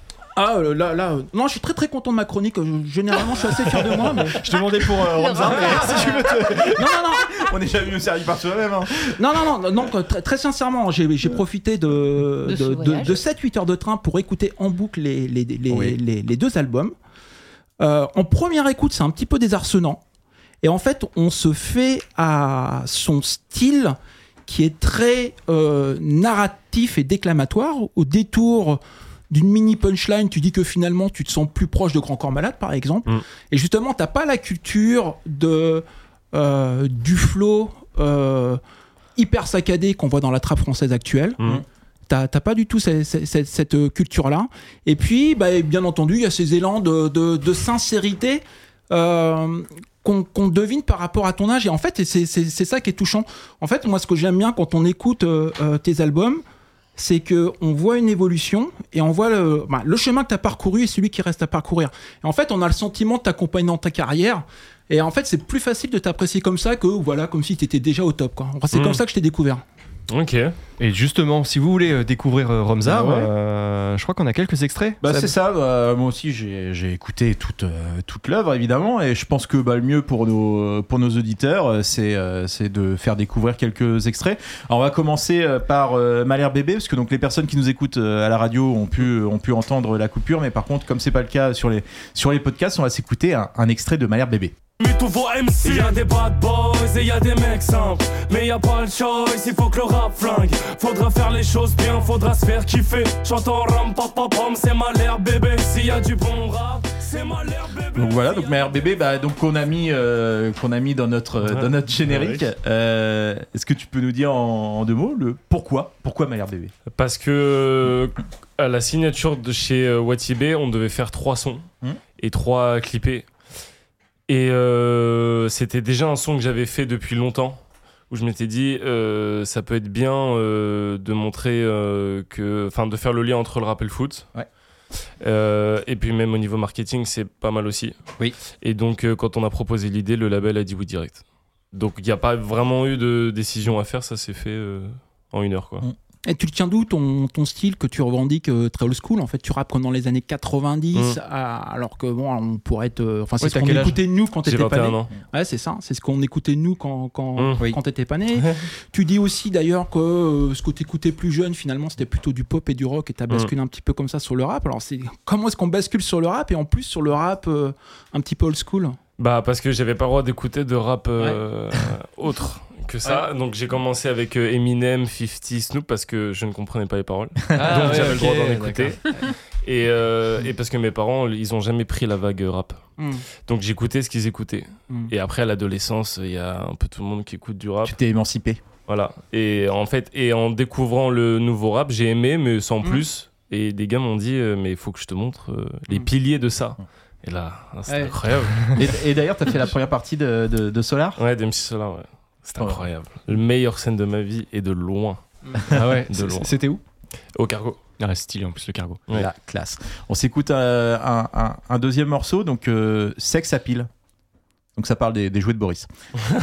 Ah non, je suis très très content de ma chronique. Généralement, je suis assez fier de moi. Mais... Je te demandais pour Romzar, mais si tu veux te... Non. On est jamais mieux servi par soi-même. Hein. Non, très sincèrement, j'ai profité de 7-8 heures de train pour écouter en boucle les deux albums. En première écoute, c'est un petit peu désarçonnant. Et en fait, on se fait à son style qui est très narratif et déclamatoire, au détour d'une mini punchline, tu dis que finalement tu te sens plus proche de Grand Corps Malade par exemple, et justement t'as pas la culture du flow hyper saccadé qu'on voit dans la trappe française actuelle. T'as pas du tout cette culture-là. Et puis bien entendu il y a ces élans de sincérité qu'on devine par rapport à ton âge, et en fait c'est ça qui est touchant. En fait, moi ce que j'aime bien quand on écoute tes albums, c'est qu'on voit une évolution et on voit le chemin que tu as parcouru et celui qui reste à parcourir. Et en fait, on a le sentiment de t'accompagner dans ta carrière. Et en fait, c'est plus facile de t'apprécier comme ça que comme si tu étais déjà au top, quoi. C'est comme ça que je t'ai découvert. Ok. Et justement, si vous voulez découvrir Romzar, je crois qu'on a quelques extraits. C'est ça. Moi aussi, j'ai écouté toute l'œuvre évidemment, et je pense que le mieux pour nos auditeurs, c'est de faire découvrir quelques extraits. Alors, on va commencer par Malherbe Bébé, parce que donc les personnes qui nous écoutent à la radio ont pu entendre la coupure, mais par contre, comme c'est pas le cas sur les podcasts, on va s'écouter un extrait de Malherbe Bébé. Tous vos MC, y'a des bad boys et y'a des mecs simples, mais y'a pas le choice, il faut que le rap flingue. Faudra faire les choses bien, faudra se faire kiffer. J'entends ram pam pam pam, c'est Malherbe Bébé. S'il y a du bon rap, c'est Malherbe Bébé. Donc voilà, donc Malherbe Bébé, donc qu'on a mis dans notre générique. Est-ce que tu peux nous dire en 2 mots le pourquoi Malherbe Bébé? Parce que à la signature de chez Watibi, on devait faire 3 sons et 3 clippés. Et c'était déjà un son que j'avais fait depuis longtemps, où je m'étais dit ça peut être bien de montrer de faire le lien entre le rap et le foot. Ouais. Et puis même au niveau marketing, c'est pas mal aussi. Oui. Et donc quand on a proposé l'idée, le label a dit oui direct. Donc il n'y a pas vraiment eu de décision à faire, ça s'est fait en 1 heure, quoi. Et tu le tiens d'où ton style que tu revendiques très old school? En fait, tu rappes comme dans les années 90, alors que on pourrait être. C'est ce qu'on écoutait nous quand t'étais pas né. Ouais, c'est ça. C'est ce qu'on écoutait nous quand t'étais pas né. Tu dis aussi d'ailleurs que ce que t'écoutais plus jeune, finalement, c'était plutôt du pop et du rock, et t'as basculé un petit peu comme ça sur le rap. Alors, comment est-ce qu'on bascule sur le rap, et en plus sur le rap un petit peu old school? Parce que j'avais pas le droit d'écouter de rap autre que ça. Donc j'ai commencé avec Eminem, 50, Snoop, parce que je ne comprenais pas les paroles. Donc j'avais le droit d'en écouter. Et parce que mes parents, ils ont jamais pris la vague rap. Donc j'écoutais ce qu'ils écoutaient. Et après, à l'adolescence, il y a un peu tout le monde qui écoute du rap. Tu t'es émancipé? Voilà. Et en fait, en découvrant le nouveau rap, j'ai aimé, mais sans plus. Et des gars m'ont dit, mais il faut que je te montre les piliers de ça. Et là, c'était incroyable. Et d'ailleurs, t'as fait la première partie de Solar ? Ouais, d'MC Solar, ouais. C'était incroyable. Le meilleur scène de ma vie et de loin. Ah ouais, de loin. C'était où ? Au Cargo. Ah, stylé en plus, le Cargo. Ouais. La classe. On s'écoute un deuxième morceau, donc Sex Appeal. Donc ça parle des jouets de Boris. Ça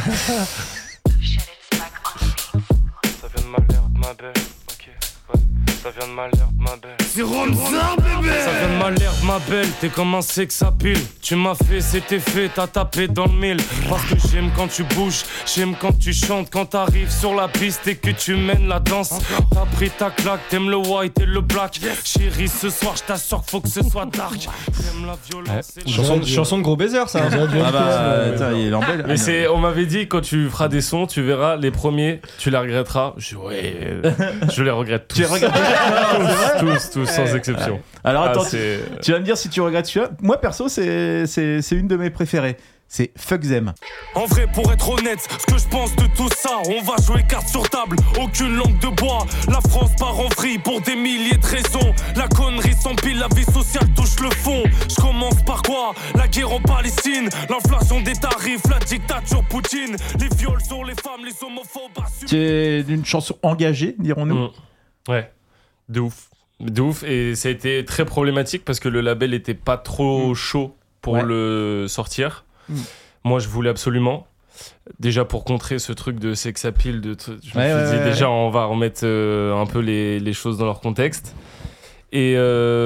vient de ma l'herbe, ma belle. Ok, ouais. Ça vient de ma l'herbe, ma belle. C'est Romza, bébé. Ça vient de ma l'herbe, ma belle. T'es comme un sex appeal. Tu m'as fait, c'était fait, t'as tapé dans le mille. Parce que j'aime quand tu bouges, j'aime quand tu chantes, quand t'arrives sur la piste et que tu mènes la danse. T'as pris ta claque, t'aimes le white et le black. Chérie, ce soir, je t'assure, faut que ce soit dark. T'aimes la violence. Chanson de gros baiser, ça. Ah bah, il est en belle. Mais on m'avait dit, quand tu feras des sons, tu verras, les premiers, tu les regretteras. Je dis, ouais, je les regrette tous. Tu les regrettes tous, sans exception. Alors attends, tu vas me dire si tu regrettes celui-là. Moi perso, c'est une de mes préférées. C'est Fuck Them. En vrai, pour être honnête, ce que je pense de tout ça, on va jouer carte sur table, aucune langue de bois. La France part en vrille pour des milliers de raisons. La connerie s'empile, la vie sociale touche le fond. Je commence par quoi ? La guerre en Palestine, l'inflation des tarifs, la dictature Poutine, les viols sur les femmes, les homophobes. C'est une chanson engagée, dirons-nous. Ouais, de ouf. Et ça a été très problématique parce que le label était pas trop chaud pour le sortir. Moi, je voulais absolument. Déjà pour contrer ce truc de sex appeal, je me suis dit déjà on va remettre un peu les choses dans leur contexte. Et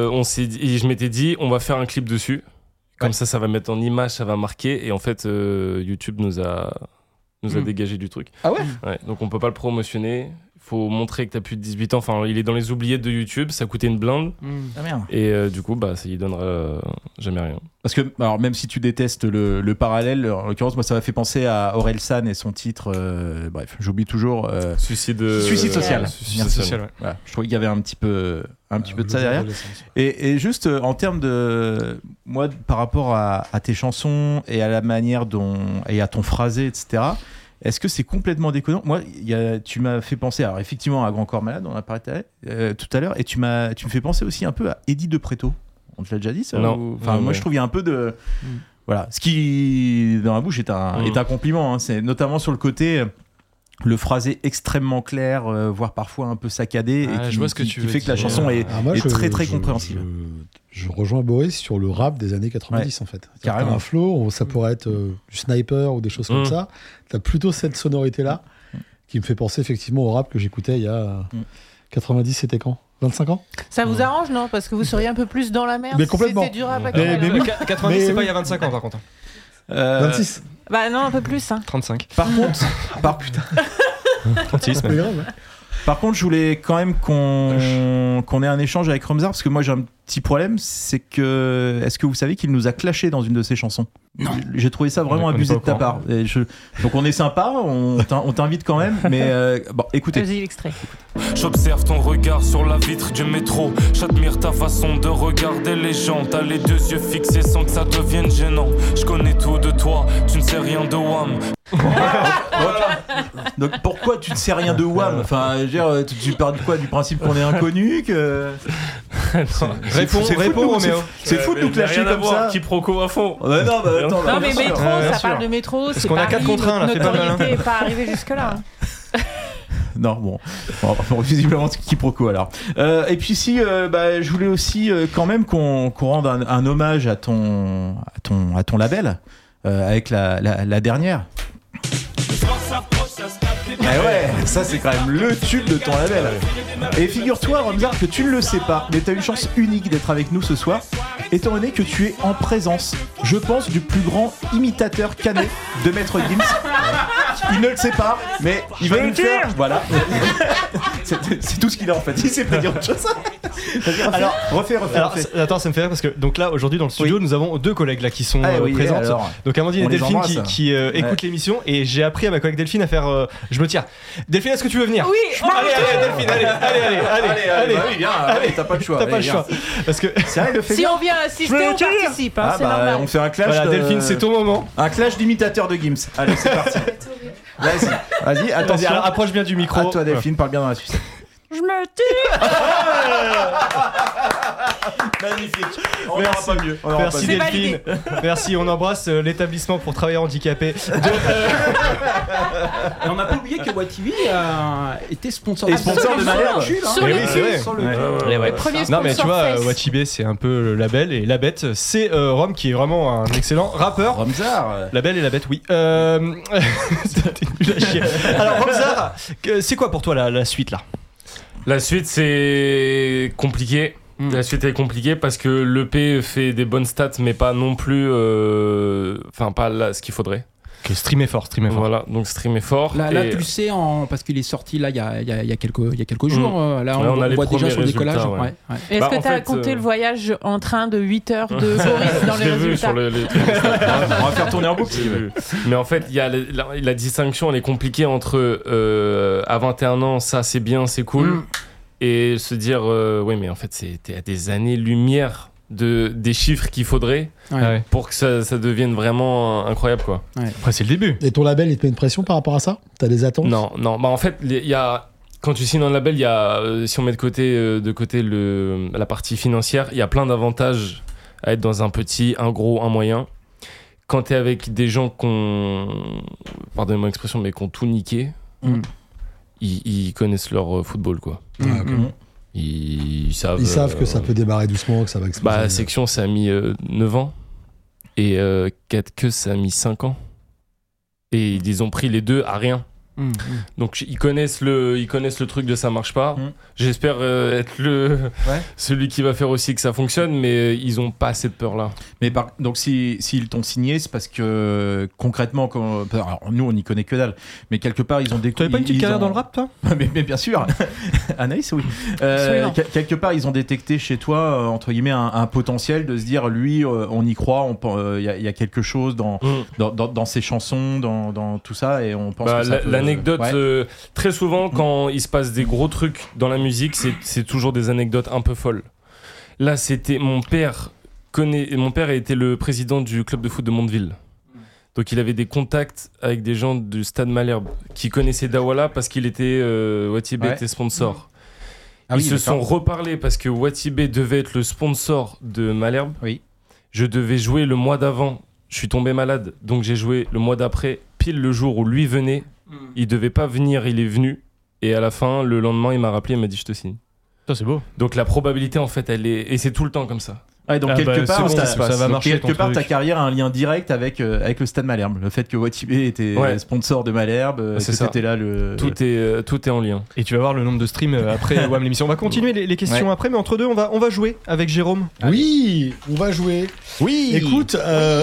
je m'étais dit on va faire un clip dessus. Comme ça va mettre en image, ça va marquer. Et en fait, YouTube nous a dégagé du truc. Ah ouais. Donc on peut pas le promotionner. Faut montrer que t'as plus de 18 ans. Enfin, il est dans les oubliettes de YouTube. Ça coûtait une blinde. Ah merde. Et du coup, ça y donnera jamais rien. Parce que, alors, même si tu détestes le parallèle, en l'occurrence, moi, ça m'a fait penser à Orelsan et son titre. Bref, j'oublie toujours. Suicide social. Suicide social, ouais. Voilà. Je trouvais qu'il y avait un petit peu de ça derrière. Et juste en termes de. Moi, par rapport à tes chansons et à la manière et à ton phrasé, etc., est-ce que c'est complètement déconnant ? Moi, tu m'as fait penser, alors effectivement, à Grand Corps Malade, on en a parlé tout à l'heure, et tu me fais penser aussi un peu à Eddie De Pretto. On te l'a déjà dit, ça ? Non. Moi, je trouve qu'il y a un peu de... Voilà, ce qui, dans la bouche, est un compliment. Hein. C'est notamment sur le côté... le phrasé extrêmement clair, voire parfois un peu saccadé, et qui fait que la chanson est très très compréhensible. Je rejoins Boris sur le rap des années 90 en fait. Carrément. Un flow, ça pourrait être du Sniper ou des choses comme ça. T'as plutôt cette sonorité-là qui me fait penser effectivement au rap que j'écoutais il y a 90, c'était quand ? 25 ans ? Ça vous arrange, non ? Parce que vous seriez un peu plus dans la merde. Mais complètement. C'était du rap actuel. Mais 90, c'est pas il y a 25 ans par contre. 26 ? Bah non, un peu plus. 35. Par contre... putain. 36 même. Grave, hein. Par contre, je voulais quand même qu'on ait un échange avec Romza, parce que moi j'ai un petit problème, c'est que est-ce que vous savez qu'il nous a clashé dans une de ses chansons ? Non. J'ai trouvé ça vraiment abusé de ta part. Donc on est sympa, on t'invite quand même, mais bon, écoutez. Vas-y, l'extrait. J'observe ton regard sur la vitre du métro. J'admire ta façon de regarder les gens. T'as les deux yeux fixés sans que ça devienne gênant. Je connais tout de toi, tu ne sais rien de Wham. Donc pourquoi tu ne sais rien de Wham ? Enfin, je veux dire, tu pars du quoi ? Du principe qu'on est inconnu que... Réponds Roméo. C'est fou de nous clasher comme ça. Quiproquo à fond. Ouais, non, mais métro, ça parle de métro. Parce qu'on a 4 contre 1 là, c'est pas mal. Notre notoriété n'est pas arrivée jusque-là. Non, bon, visiblement quiproquo alors. Et puis si, je voulais aussi quand même qu'on rende un hommage à ton label avec la dernière. Ah ouais, ça c'est quand même le tube de ton label. Et figure-toi, Romza, que tu ne le sais pas, mais tu as une chance unique d'être avec nous ce soir, étant donné que tu es en présence, je pense, du plus grand imitateur canet de Maître Gims. Il ne le sait pas, mais il va nous le faire. Voilà. C'est tout ce qu'il a en fait. Il sait pas dire autre chose. Alors, refais. Attends, ça me fait rire parce que donc là aujourd'hui dans le studio nous avons deux collègues là qui sont présentes. Alors, donc Amandine et Delphine qui écoutent l'émission, et j'ai appris à ma collègue Delphine à faire je me tiens. Delphine, est-ce que tu veux venir ? Oui. Allez Delphine, allez, t'as pas le choix. Parce que c'est vrai, le fait. Si on vient assister, on participe. C'est normal. On fait un clash. Voilà, Delphine, c'est ton moment. Un clash d'imitateurs de Gims. Allez, c'est parti. Vas-y, attention. Alors, approche bien du micro. À toi, Delphine, parle bien dans la sucette. Je me tire. Magnifique. On Merci. n'aura pas mieux. Merci C'est Delphine. Merci, on embrasse l'établissement pour travailleurs handicapés. Et on n'a pas oublié que WATV a été sponsor. Et sponsor de Malherbe. Sur Eh les oui, c'est vrai. Sur le Eh ouais. Premier Non mais tu sponsor vois, face. Wachibé c'est un peu le label et la bête c'est Rome qui est vraiment un excellent rappeur. Romzar. La belle et la bête, oui. T'es nul à chier. Alors Romzar, c'est quoi pour toi la suite là? La suite, c'est compliqué. La suite est compliquée parce que l'EP fait des bonnes stats, mais pas non plus. Enfin, pas là, ce qu'il faudrait. Okay, streamer fort. Voilà, donc streamer fort. Là, et... tu le sais, parce qu'il est sorti là il y a quelques jours. Là, Ouais, on a les voit déjà premiers sur le décollage. résultats, ouais. Est-ce Bah, que en tu as fait, compté le voyage en train de 8 heures de Boris dans Je les l'ai vu résultats sur les On va faire tourner en boucle. J'ai vu. Mais en fait, il y a la distinction, elle est compliquée entre à 21 ans, ça c'est bien, c'est cool, et se dire, oui, mais en fait, t'es à des années-lumière des chiffres qu'il faudrait pour que ça devienne vraiment incroyable, quoi. Après, c'est le début. Et ton label, il te met une pression par rapport à ça? T'as des attentes? Non. Bah, en fait, il y a. Quand tu signes un label, il y a, si on met de côté la partie financière, il y a plein d'avantages à être dans un petit, un gros, un moyen. Quand t'es avec des gens pardonnez-moi l'expression, mais qui ont tout niqué, ils connaissent leur football, quoi. Ils savent que ça peut démarrer doucement, que ça va exploser. Bah, Section, ça a mis 9 ans. Et 4 queues, ça a mis 5 ans. Et ils ont pris les deux à rien. Donc ils connaissent le truc de ça marche pas. J'espère être celui qui va faire aussi que ça fonctionne, mais ils ont pas assez de peur là. Mais donc s'ils t'ont signé, c'est parce que concrètement, alors, nous on n'y connaît que dalle, mais quelque part ils ont découvert. T'avais pas une petite carrière dans le rap, toi? mais bien sûr, Anaïs, oui. Quelque part ils ont détecté chez toi entre guillemets un potentiel de se dire lui on y croit, il y a quelque chose dans ses chansons, dans tout ça, et on pense que ça peut... L'anecdote, très souvent quand il se passe des gros trucs dans la musique, c'est toujours des anecdotes un peu folles. Là, c'était mon père a été le président du club de foot de Mondeville. Donc il avait des contacts avec des gens du Stade Malherbe qui connaissaient Dawala parce qu'il était Wachibé était sponsor. Ils se sont reparlés parce que Wachibé devait être le sponsor de Malherbe. Oui. Je devais jouer le mois d'avant. Je suis tombé malade, donc j'ai joué le mois d'après, pile le jour où lui venait. Il devait pas venir, il est venu. Et à la fin, le lendemain, il m'a rappelé, il m'a dit je te signe. Ça, c'est beau. Donc la probabilité, en fait, elle est. Et c'est tout le temps comme ça. Ouais, donc quelque part, ça va marcher. Quelque part, ta carrière a un lien direct avec le Stade Malherbe. Le fait que Wachibé était sponsor de Malherbe, que c'était là le. Tout est en lien. Et tu vas voir le nombre de streams après WAM l'émission. On va continuer les questions après, mais entre deux, on va jouer avec Jérôme. Oui, on va jouer. Oui. Écoute,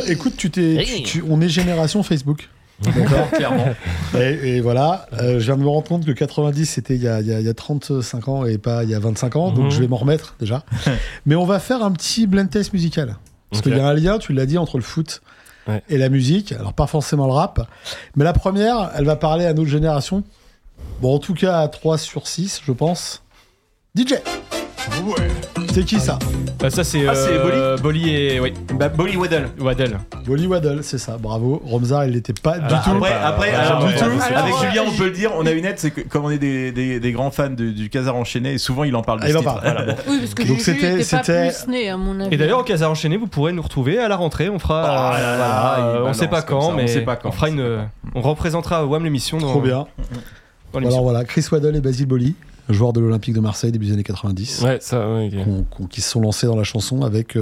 on est génération Facebook. D'accord, clairement. Et voilà, je viens de me rendre compte que 90 c'était il y a 35 ans et pas il y a 25 ans, donc je vais m'en remettre déjà. Mais on va faire un petit blind test musical. Parce qu'il y a un lien, tu l'as dit, entre le foot et la musique. Alors pas forcément le rap, mais la première, elle va parler à notre génération. Bon, en tout cas à 3 sur 6, je pense. DJ. C'est qui ça? Ça c'est Bolly et Bolly Waddle. Bolly Waddle, c'est ça, bravo. Romzar, il l'était pas du tout. Avec Julien, on peut le dire, on a une aide, c'est que comme on est des grands fans du Casar Enchaîné, et souvent il en parle de ce titre. Voilà. Oui, parce que Donc Juju était pas plus né, à mon avis. Et d'ailleurs, au Casar Enchaîné, vous pourrez nous retrouver à la rentrée. On fera. On sait pas quand, mais on fera on représentera WAM l'émission. Trop bien. Alors voilà, Chris Waddle et Basile Boli, joueurs de l'Olympique de Marseille début des années 90. Ouais, ça, qui se sont lancés dans la chanson avec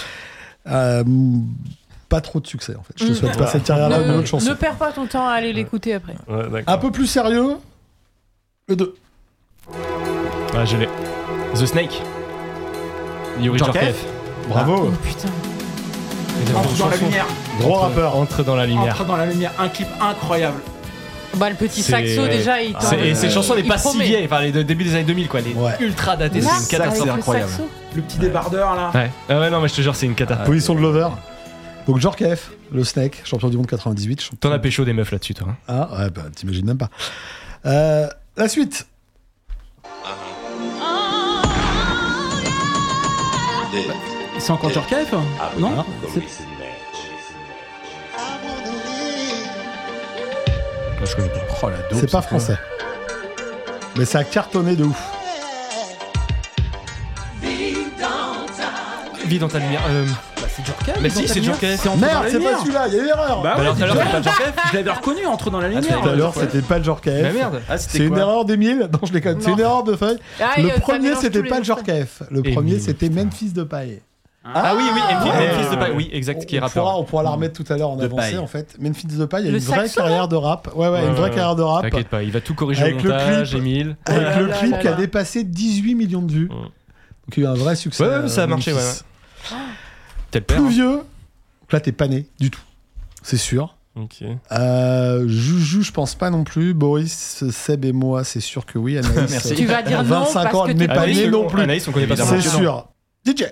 pas trop de succès en fait. Je te souhaite pas cette carrière-là ou une autre chanson. Ne perds pas ton temps à aller l'écouter après. Un peu plus sérieux, le 2. Ah, je l'ai. The Snake. Yuri Djorkaeff. Bravo. Oh putain. Entre dans la lumière. Gros rappeur. Entre dans la lumière. Entre dans la lumière. Un clip incroyable. Bah, le petit saxo déjà, il et cette chanson n'est pas si vieille, enfin les début des années 2000 quoi, elle est ultra datée, c'est une catastrophe incroyable. Le petit débardeur là. Ouais, non mais je te jure c'est une cata. Position de Lover. Donc Djorkaeff, le Snake, champion du monde 98. T'en as pécho des meufs là-dessus toi. Ah ouais, bah t'imagines même pas. La suite. C'est encore Djorkaeff? Non, je connais pas. Oh la dope. C'est pas français. Mais ça a cartonné de ouf. Vis dans ta lumière. C'est Djorkaeff. Mais si, c'est Djorkaeff. C'est Entre dans Merde, la c'est lumière. pas celui-là, il y a une erreur. Bah Bah alors, tout à l'heure, c'était pas Djorkaeff. Je l'avais reconnu Entre dans la lumière. Tout à l'heure, c'était pas le Djorkaeff. Mais merde. Ah, C'est une erreur d'Emile. Non, je déconne. C'est une erreur de feuille. Le premier, c'était pas le Djorkaeff. Le premier, Emile, c'était Memphis Depay. Ah oui, Memphis Ouais. Depay. Oui, exact, qui est rappeur. On pourra la remettre tout à l'heure en Depay. avancée, en fait. Memphis Depay, il y a Le une vraie saxo, carrière de rap. Ouais, une vraie carrière de rap. T'inquiète pas, il va tout corriger Avec au le montage, clip. Emile. Avec le là clip là qui a là. dépassé 18 millions de vues. Donc il y a eu un vrai succès. Ouais, ça a marché, Memphis. T'es le père. Plus vieux, là t'es pas né du tout, c'est sûr. Ok. Juju, je pense pas non plus. Boris, Seb et moi, c'est sûr que oui. Anaïs, Merci. Tu vas dire non 25 parce ans, que elle tu n'est pas née non plus. Anaïs, on connaît pas C'est ça. sûr. DJ.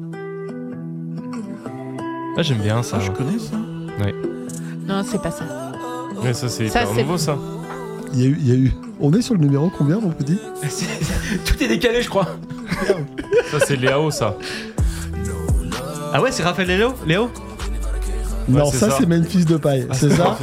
Ah, j'aime bien ça. Je connais ça. Non, c'est pas ça. Mais ça, c'est Ça, hyper c'est- nouveau, ça. Il y a eu. On est sur le numéro combien, mon petit? Tout est décalé, je crois. Ça, c'est Léo, ça. Ah ouais, c'est Raphaël Léo Non, c'est ça, ça. c'est Memphis Depay. C'est ça.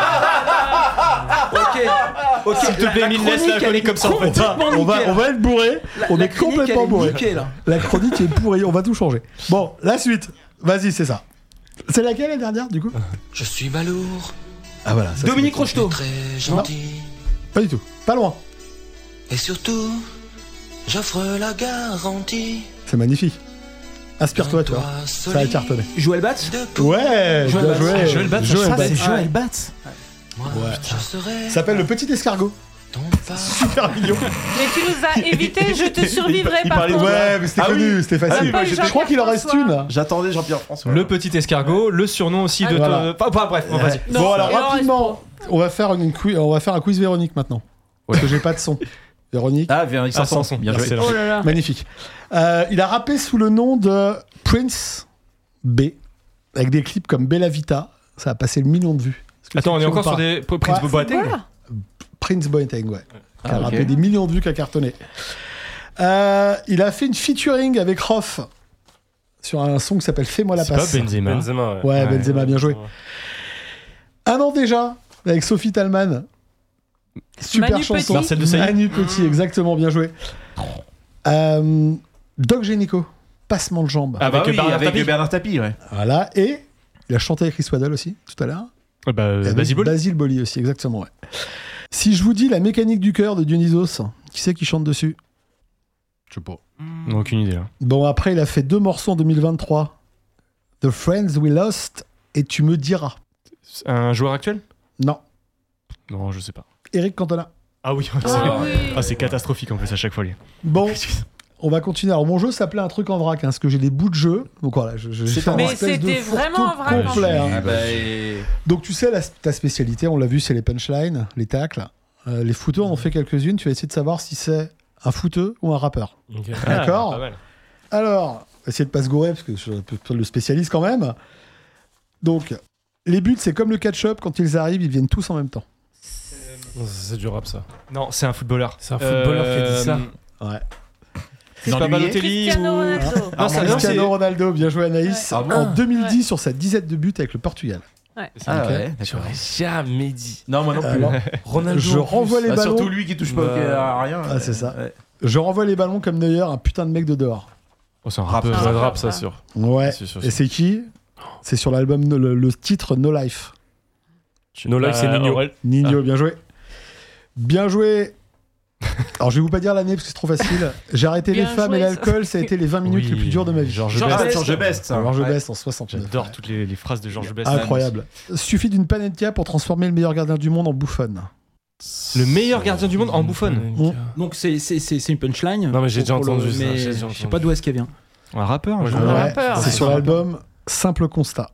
Ok. S'il te plaît, Emile, laisse la chronique comme ça, en fait. On va être bourré. On est complètement bourré. Là. La chronique est pourrie. On va tout changer. Bon, la suite. Vas-y, c'est ça. C'est laquelle la dernière, du coup? Je suis Malour, Ah voilà. ça, Dominique je Rocheteau. suis très gentil. c'est- Pas du tout. Pas loin. Et surtout, j'offre la garantie. C'est magnifique. Inspire-toi, tu vois. Toi, Ça a solide, cartonné. Joël Batz. de Ouais, Joël bien Batz. joué. Ah, Joël Batz, Joël ça, Batz. c'est Joël Batz. Moi, Ouais. je serai Ça s'appelle Le Petit Escargot. ton phare. Super mignon. Mais tu nous as évité, je te survivrai il par parlait de- contre. Ouais, mais c'était Ah connu, oui. c'était Ah facile. oui, moi, Je crois qu'il en reste une. J'attendais Jean-Pierre François. Le petit escargot, le surnom aussi de. Voilà. Bref, bon, vas-y. Non, Bon, alors il en reste rapidement, on va faire un quiz Véronique maintenant. Parce que j'ai pas de son. Véronique, Ah, Véronique Ah, Sanson. Sanson, Bien joué. excellent. Oh là là. magnifique. Il a rappé sous le nom de Prince B, avec des clips comme Bella Vita. Ça a passé le million de vues. Est-ce que Attends, on est tu encore ou sur pas? des Prince Ouais. Boateng. Voilà. Prince Boateng, ouais. Qui a Ah, ok. rappé des millions de vues, qui a cartonné. Il a fait une featuring avec Rof sur un son qui s'appelle Fais-moi la C'est pas passe. Benzema. Benzema, Ouais, Benzema, bien joué. Un an déjà, avec Sophie Talman. Super Manu chanson. Petit. Marcel Desailly. Manu Petit, exactement, bien joué. Doc Génico, Passement de jambes. Ah bah Avec oui, Bernard avec Tapie. Bernard Tapie, ouais. Voilà, et il a chanté avec Chris Waddle aussi, tout à l'heure. Ah bah, Et avec Basile Boli. Basile Boli aussi, exactement, ouais. Si je vous dis La mécanique du cœur de Dionysos, qui c'est qui chante dessus? Je sais pas. Non, aucune idée là. Bon, après, il a fait 2 morceaux en 2023. The Friends We Lost et Tu me diras. Un joueur actuel? Non, Non, je sais pas. Eric Cantona. Ah oui, Ah oui. c'est catastrophique en plus à chaque fois. Bon, on va continuer. Alors, mon jeu s'appelait Un truc en vrac, parce que j'ai des bouts de jeu. Donc voilà, je C'est fais un Mais espèce de c'était vraiment un vrac, complet. en hein. Ah bah, et- Donc tu sais, ta spécialité, on l'a vu, c'est les punchlines, les tacles. Les footeux, on en fait quelques-unes. Tu vas essayer de savoir si c'est un footeux ou un rappeur. Ok. D'accord. Pas mal. Alors, essayez de pas se gourer, parce que je suis un peu le spécialiste quand même. Donc, les buts, c'est comme le catch-up, quand ils arrivent, ils viennent tous en même temps. Non, c'est du rap, ça. Non, c'est un footballeur. C'est un footballeur qui a dit ça. Ouais. C'est pas Balotelli Cristiano ou... Ronaldo. Non, c'est Cristiano Ronaldo, bien joué Anaïs. Ouais. Ah bon En 2010, Ouais. sur sa dizaine de buts avec le Portugal. Ouais. Ah Ok. ouais, d'accord. J'aurais jamais dit. Non, moi non plus. Alors, Ronaldo. je en plus. renvoie les Bah, ballons. surtout lui qui touche pas à rien. Ah, c'est ça. Ouais. Je renvoie les ballons comme Neuer, un putain de mec de dehors. Oh, c'est un Rap. rappeur. C'est un Ah, rap, ça, ah. sûr. Ouais. C'est sûr, Et sûr. c'est qui? C'est sur l'album, le titre No Life. No Life, c'est Nino. Nino, bien joué. Bien joué. Alors, je vais vous pas dire l'année parce que c'est trop facile. J'ai arrêté Bien les femmes joué, et l'alcool, ça a été les 20 minutes Oui. les plus dures de ma vie. Georges Ah, Best. Georges Best, ça. Georges Ouais. Best en 69. J'adore toutes les phrases de Georges Best. Incroyable. Suffit d'une panenka pour transformer le meilleur gardien du monde en bouffonne. Le meilleur gardien du monde en bouffonne. Donc c'est une punchline. Non, mais j'ai déjà Pour le- entendu ça, mais j'ai déjà je sais entendu. pas d'où est-ce qu'elle vient. Un rappeur. Moi, je je- vois. Un Ouais, rappeur. c'est sur l'album Simple Constat.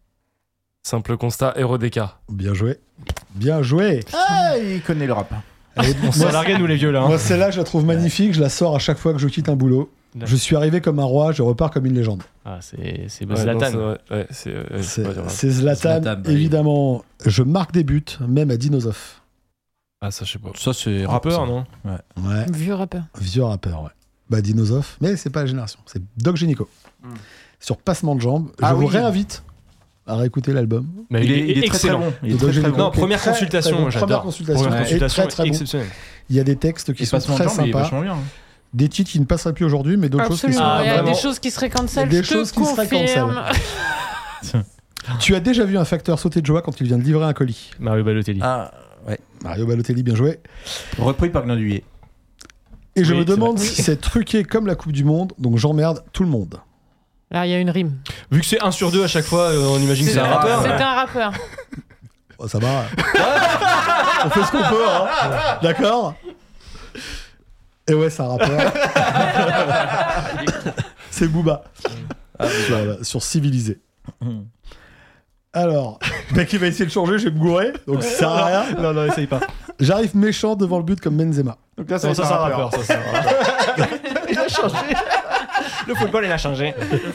Simple constat, héros d'écart. Bien joué. Bien joué. Ah, il connaît le rap. Et On s'est moi, largué, nous les vieux là. hein. moi, celle-là, je la trouve magnifique. Je la sors à chaque fois que je quitte un boulot. Je suis arrivé comme un roi, je repars comme une légende. Ah, c'est Ouais, Zlatan. non, ouais, c'est pas du rap. C'est Zlatan, Zlatan, bah, évidemment. Je marque des buts, même à Dinosov. Ah, ça, je sais pas. Ça, c'est Rappeur, non? Ouais, Vieux rappeur. vieux rappeur, ouais. Bah, Dinosov, mais c'est pas la génération, c'est Doc Génico. Sur Passement de jambes. Je Ah vous oui. réinvite à réécouter l'album. Mais il est très excellent. long. Il est très, très bon. Non, première consultation, j'adore. Première consultation, très bon. exceptionnelle. Il y a des textes qui sont très sympas. Des titres qui ne passeraient plus aujourd'hui, mais d'autres choses qui sont... Il y a des choses qui seraient cancel, des je choses te qui seraient confirme. Tu as déjà vu un facteur sauter de joie quand il vient de livrer un colis? Mario Balotelli. Ah, ouais. Mario Balotelli, bien joué. Repris par Glandouillet. Et je me demande si c'est truqué comme la Coupe du Monde, donc j'emmerde tout le monde. Là, il y a une rime. Vu que c'est 1 sur 2 à chaque fois, on imagine que c'est un rappeur. C'est un rappeur. Oh, ça va. On fait ce qu'on peut, hein. D'accord. Et ouais, c'est un rappeur. C'est Booba. Sur Civilisé. Alors, mec, il va essayer de changer, je vais me gourer, donc ça sert à rien. Non, essaye pas. J'arrive méchant devant le but comme Benzema. Donc là, ça c'est un rappeur. Il a changé. Le football, il a changé.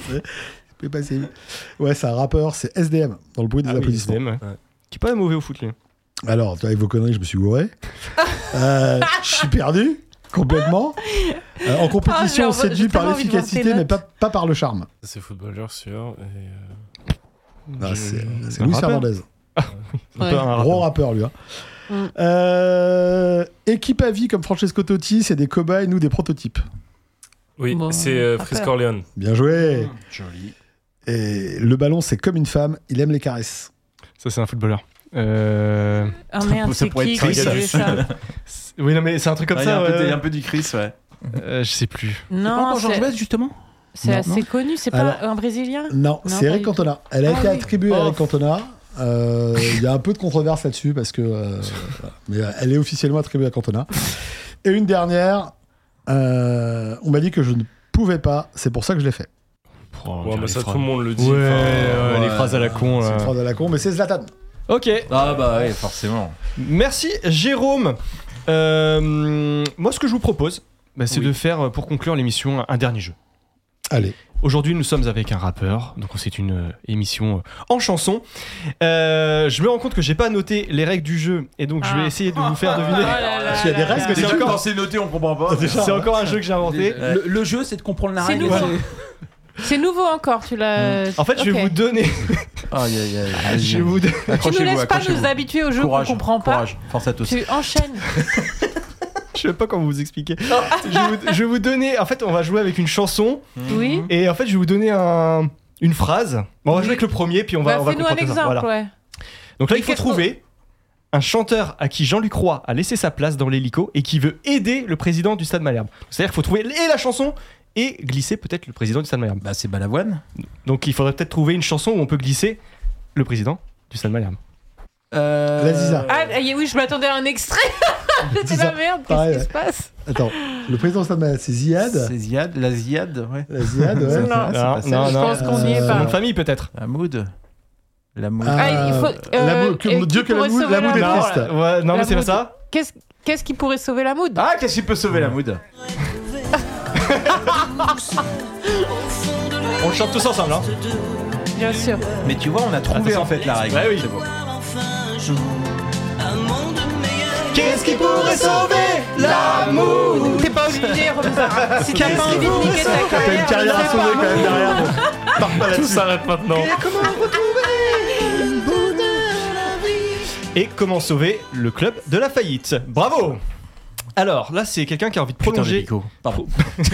Ouais, c'est un rappeur, c'est SDM, dans le bruit des applaudissements. SDM, ouais. Qui est pas mauvais au foot, lui. Alors, avec vos conneries, je me suis gouré. Je suis perdu, complètement. En compétition, séduit par l'efficacité, mais pas par le charme. C'est footballeur sûr. C'est Luis Fernandez. Gros rappeur, lui. Équipe à vie comme Francesco Totti, c'est des cobayes, nous des prototypes. Oui, c'est Frisk Orléans. Bien joué. Joli. Et le ballon, c'est comme une femme, il aime les caresses. Ça, c'est un footballeur. Ah merde, c'est qui fait ça? Oui, non, mais c'est un truc comme ça. Il y a un peu du Chris, ouais. Je sais plus. Non, c'est Georges Best, justement. C'est assez connu, c'est pas un Brésilien? Non, c'est Eric Cantona. Elle a été attribuée à Eric Cantona. Il y a un peu de controverse là-dessus parce que. Mais elle est officiellement attribuée à Cantona. Et une dernière, on m'a dit que je ne pouvais pas, c'est pour ça que je l'ai fait. Ouais, mais ça, tout le monde le dit. Ouais, les phrases à la con. C'est une phrase à la con, mais c'est Zlatan. Ok. Ah bah ouais, forcément. Merci Jérôme. Moi, ce que je vous propose, c'est de faire, pour conclure l'émission, un dernier jeu. Allez. Aujourd'hui, nous sommes avec un rappeur, donc c'est une émission en chanson. Je me rends compte que j'ai pas noté les règles du jeu, et donc je vais essayer de vous faire deviner. Parce qu'il y a des règles, parce que c'est encore... c'est noté, on comprend pas. C'est encore un jeu que j'ai inventé. Le jeu, c'est de comprendre la règle. C'est nouveau encore, tu l'as. En fait, je vais vous donner. Tu nous laisses pas nous habituer au jeu qu'on comprend pas. Courage, force à tous. Tu enchaînes. Je sais pas comment vous expliquer. Je vais vous donner. En fait, on va jouer avec une chanson. Oui. Et en fait, je vais vous donner une phrase. Bon, on va jouer avec le premier, puis on va fais-nous un exemple, voilà. ouais. Donc là, il faut trouver un chanteur à qui Jean-Luc Roy a laissé sa place dans l'hélico et qui veut aider le président du Stade Malherbe. C'est-à-dire qu'il faut trouver et la chanson et glisser peut-être le président du Stade Malherbe. Bah, c'est Balavoine. Donc il faudrait peut-être trouver une chanson où on peut glisser le président du Stade Malherbe. La Ziza. Ah oui, je m'attendais à un extrait. C'était la merde, qu'est-ce qui se passe? Attends, le président du Stade Malherbe, c'est Ziad. C'est Ziad, la Ziad, ouais. La Ziad, ouais. Non, je pense qu'on n'y est pas. Nom de famille peut-être. La Mood. La Mood. Il faut. Dieu que la Mood est triste. Ouais, non, mais c'est pas ça. Qu'est-ce qui pourrait sauver la mood? Ah, qu'est-ce qui peut sauver la mood? On le chante tous ensemble, hein. Bien sûr. Mais tu vois, on a trouvé en fait la règle. Ouais, oui. C'est beau. Qu'est-ce qui pourrait sauver l'amour? T'es pas obligé, Robert. Si t'as pas envie de niquer ta carrière, t'as une carrière à sauver quand même derrière. Pars pas là-dessus. Tout s'arrête maintenant. Et comment sauver le club de la faillite? Bravo. Alors là, c'est quelqu'un qui a envie de prolonger. Pardon.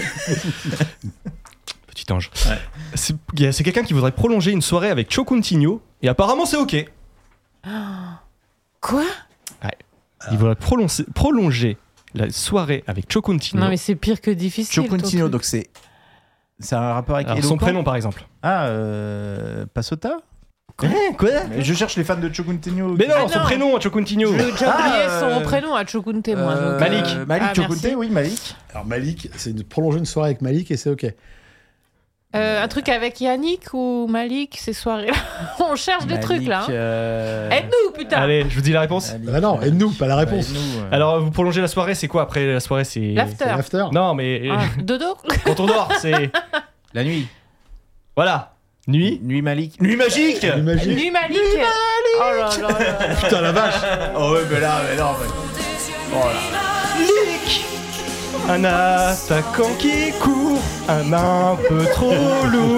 Petit ange. Ouais. C'est quelqu'un qui voudrait prolonger une soirée avec Chocountinho et apparemment c'est ok. Quoi? Ouais. Il voudrait prolonger la soirée avec Chocountinho. Non mais c'est pire que difficile. Chocountinho, donc c'est un rapport avec son prénom par exemple. Ah, Passota? Quoi? Mais je cherche les fans de Chocountinho. Mais non, son prénom à Chocountinho. J'ai oublié son prénom à Chocounté, moi. Malik. Malik Chocounté, oui, Malik. Alors Malik, c'est prolonger une soirée avec Malik et c'est ok. Un truc avec Yannick ou Malik, ces soirées-là. On cherche des trucs là. Aide-nous, putain. Allez, je vous dis la réponse. Bah non, aide-nous, pas la réponse. Alors, vous prolongez la soirée, c'est quoi après la soirée? C'est l'after. Non, mais. Dodo. Quand on dort, c'est. La nuit. Voilà. Nuit Malik. Nuit magique. Nuit Malik. Oh là là. Putain, la vache. Oh ouais, mais là, mais non. Oh là. Lick. Un attaquant qui court, un peu trop lourd.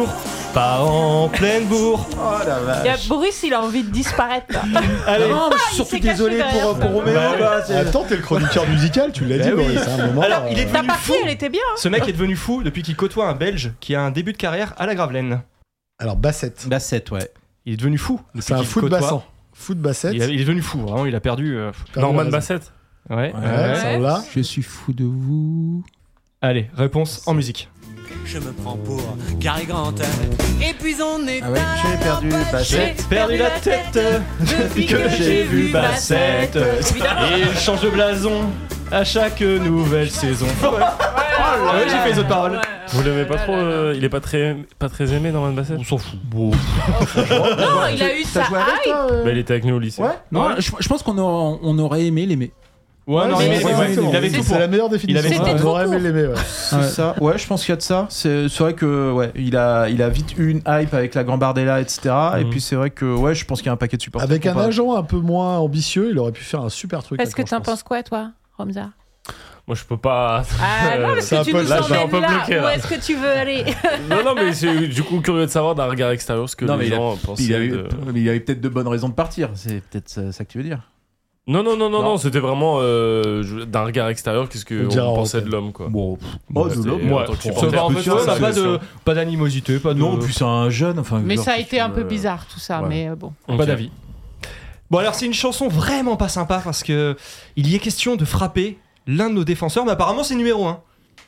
Pas en pleine bourre. Oh la vache. Boris, il a envie de disparaître là. Allez. Non, mais je suis surtout désolé pour Roméo. Attends, t'es le chroniqueur musical, tu l'as dit, oui. Boris, à un moment. Alors, il est Ta devenu partie, fou. elle était bien. Ce mec est devenu fou depuis qu'il côtoie un Belge qui a un début de carrière à la Gravelaine. Alors, Bassett. Bassett, ouais. Il est devenu fou. C'est un foot bassin. Foot Bassett. Il est devenu fou, vraiment, il a perdu. Norman Bassett. Ouais. Ça là. Je suis fou de vous. Allez, réponse en musique. Je me prends pour Cary Grant. Et puis on est Ah ouais, j'ai perdu Bassett. J'ai perdu la tête depuis que j'ai vu Bassett. Et il change de blason à chaque nouvelle saison. Ouais, j'ai fait les autres paroles. Vous l'aimez pas trop Il est pas très aimé, Norman Bassett. On s'en fout. Non, il a eu sa hype. Bah, il était avec nous au lycée. Ouais. Non, je pense qu'on aurait aimé l'aimer. Ouais, non, mais exactement. il avait tout pour. C'est la meilleure définition. C'était On aurait aimé l'aimer, ouais. C'est ça. Ouais, je pense qu'il y a de ça. C'est vrai que ouais, il a vite eu une hype avec la Gambardella, etc. Et puis c'est vrai que ouais, je pense qu'il y a un paquet de supporters. Avec un agent un peu moins ambitieux, il aurait pu faire un super truc. Parce que t'en penses quoi, toi, Romza? Moi, je peux pas. Ah non, parce que tu nous là, je suis un peu emmènes là. bloqué, Où là. est-ce que tu veux aller? Non, mais c'est du coup curieux de savoir d'un regard extérieur ce que Non, les mais gens pensaient. il avait peut-être de bonnes raisons de partir. C'est peut-être ça que tu veux dire. Non, c'était vraiment d'un regard extérieur, qu'est-ce On dirait qu'on pensait Rotten. de l'homme, quoi. Bon, de l'homme, Ouais, ça va, en fait, ça n'a pas d'animosité, pas de. Non, puis c'est un jeune. Enfin. Mais genre, ça a qui été fait, un peu bizarre tout ça, mais bon. Pas d'avis. Bon, alors c'est une chanson vraiment pas sympa parce que il y est question de frapper l'un de nos défenseurs, mais apparemment c'est numéro 1.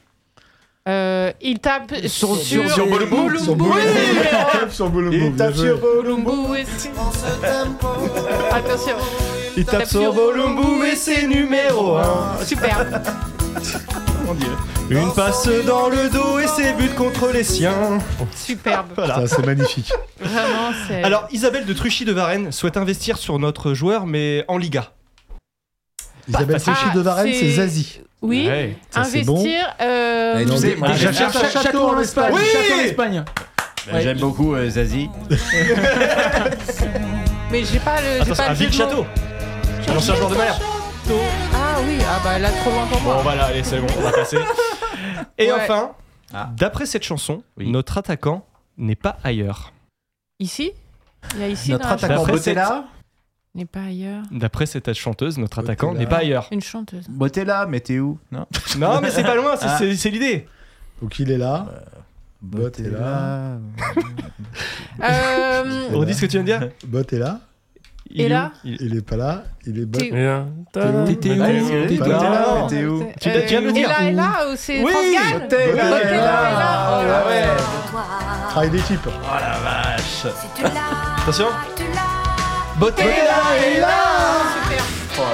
Il tape sur Bolumbu. Sur Bolumbu. Il tape sur Bolumbu. Attention. Il tape sur Bolumbu et c'est numéro 1. Super. Une passe dans le dos et c'est but contre les siens. Superbe. Voilà. Ça, c'est magnifique. Vraiment, c'est. Alors Isabelle de Truchy de Varennes souhaite investir sur notre joueur, mais en Liga. Isabelle Truchy de Varennes, c'est Zazie. Oui, Ouais, ça, c'est bon. investir. J'achète un château en Espagne. Oui. Château en Espagne. J'aime beaucoup Zazie. Mais j'ai pas le. Attention, un Big Château. Un ancien joueur de mer. Ah oui, ah bah là trop loin pour moi. Bon voilà, allez c'est bon, on va passer. Et Ouais. enfin, d'après cette chanson, notre attaquant n'est pas ailleurs. Ici Il y a ici Notre dans la attaquant chanson. Botella. N'est pas ailleurs. D'après cette chanteuse, notre attaquant Botella. n'est pas ailleurs. Une chanteuse. Botella, mais t'es où? Non. Non mais c'est pas loin, c'est l'idée. Donc il est là. Botella. On dit ce que tu viens de dire. Botella. Et là Il est pas là. Il est T'es- T'étais où? T'es Pas là. là. T'es où? Tu viens de le dire. Et là, et là, ou c'est Oui, France Gall Botella. Botella est là. Oh là ouais. Travail d'équipe. Oh la vache. Attention. Botella est là. Super.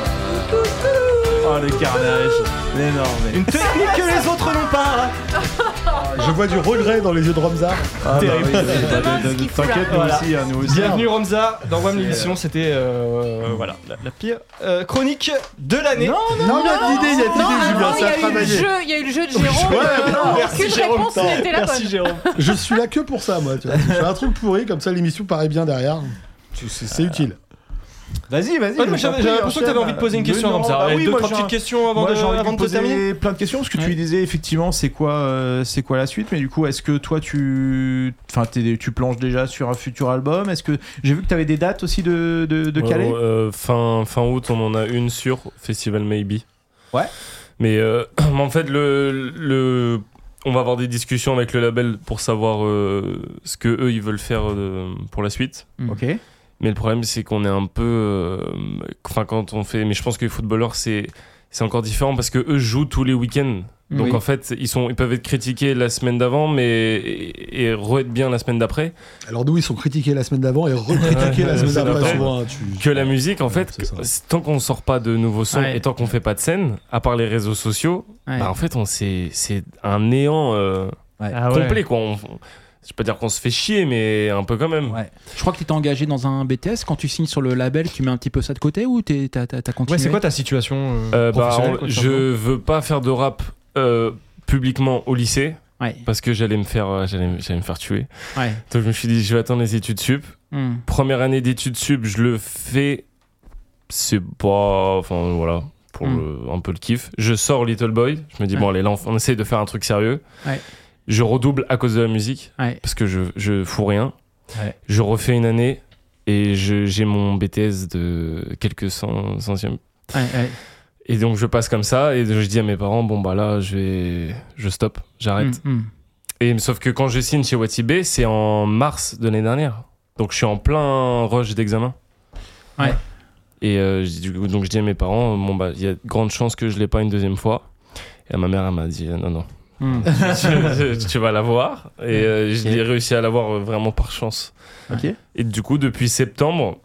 Oh le carnage. Mais non, mais. Une technique que les autres n'ont pas. Je vois du regret dans les yeux de Ramza. Ah, bah oui, ce qu'il fout là. t'inquiète, nous Voilà. aussi, hein, nous aussi. Bienvenue Ramza dans WAM l'émission, c'était voilà la pire chronique de l'année. Non, il y a l'idée, il y a Non, l'idée, Julien, avant, il y ça a a eu le travaillé. jeu, il y a eu le jeu de Jérôme. Aucune réponse n'était la Merci bonne. Jérôme. Je suis là que pour ça, moi. Tu vois. Je fais un truc pourri, comme ça l'émission paraît bien derrière. C'est utile. Vas-y. J'avais l'impression que t'avais envie de poser une question comme ça. Deux, trois petites questions avant j'ai envie de te terminer. poser plein de questions parce que tu disais effectivement c'est quoi la suite, mais du coup est-ce que toi tu planches déjà sur un futur album? Est-ce que j'ai vu que t'avais des dates aussi de caler? Fin août, on en a une sur Festival Maybe. Ouais. Mais en fait, on va avoir des discussions avec le label pour savoir ce que eux ils veulent faire pour la suite. Ok. Mais le problème, c'est qu'on est un peu. Quand on fait. Mais je pense que les footballeurs, c'est encore différent parce que eux jouent tous les week-ends. Donc Oui. en fait, ils peuvent être critiqués la semaine d'avant, mais et re-être bien la semaine d'après. Alors nous, ils sont critiqués la semaine d'avant et recritiqués la semaine d'après. Souvent, Que la musique, en fait, tant qu'on sort pas de nouveaux sons Ouais. et tant qu'on fait pas de scène, à part les réseaux sociaux, Ouais. bah en fait, c'est un néant complet, quoi. Je vais pas dire qu'on se fait chier, mais un peu quand même. Ouais. Je crois que tu étais engagé dans un BTS. Quand tu signes sur le label, tu mets un petit peu ça de côté ou t'as continué? Ouais, c'est quoi ta situation professionnelle quoi, je veux pas faire de rap publiquement au lycée. Ouais. Parce que j'allais me faire tuer. Ouais. Donc je me suis dit, je vais attendre les études sup. Première année d'études sup, je le fais. C'est pas. Enfin voilà, pour un peu le kiff. Je sors Little Boy. Je me dis, bon, allez, là, on essaye de faire un truc sérieux. Ouais. Je redouble à cause de la musique, parce que je fous rien. Ouais. Je refais une année et j'ai mon BTS de quelques centièmes. Et donc je passe comme ça et je dis à mes parents, bon bah là je stoppe, j'arrête. Et sauf que quand je signe chez Watibé, c'est en mars de l'année dernière. Donc je suis en plein rush d'examen. Ouais. Et donc je dis à mes parents, bon bah il y a de grandes chances que je l'ai pas une deuxième fois. Et ma mère elle m'a dit non. Tu vas l'avoir. Et j'ai réussi à l'avoir vraiment par chance. Okay. Et du coup depuis septembre,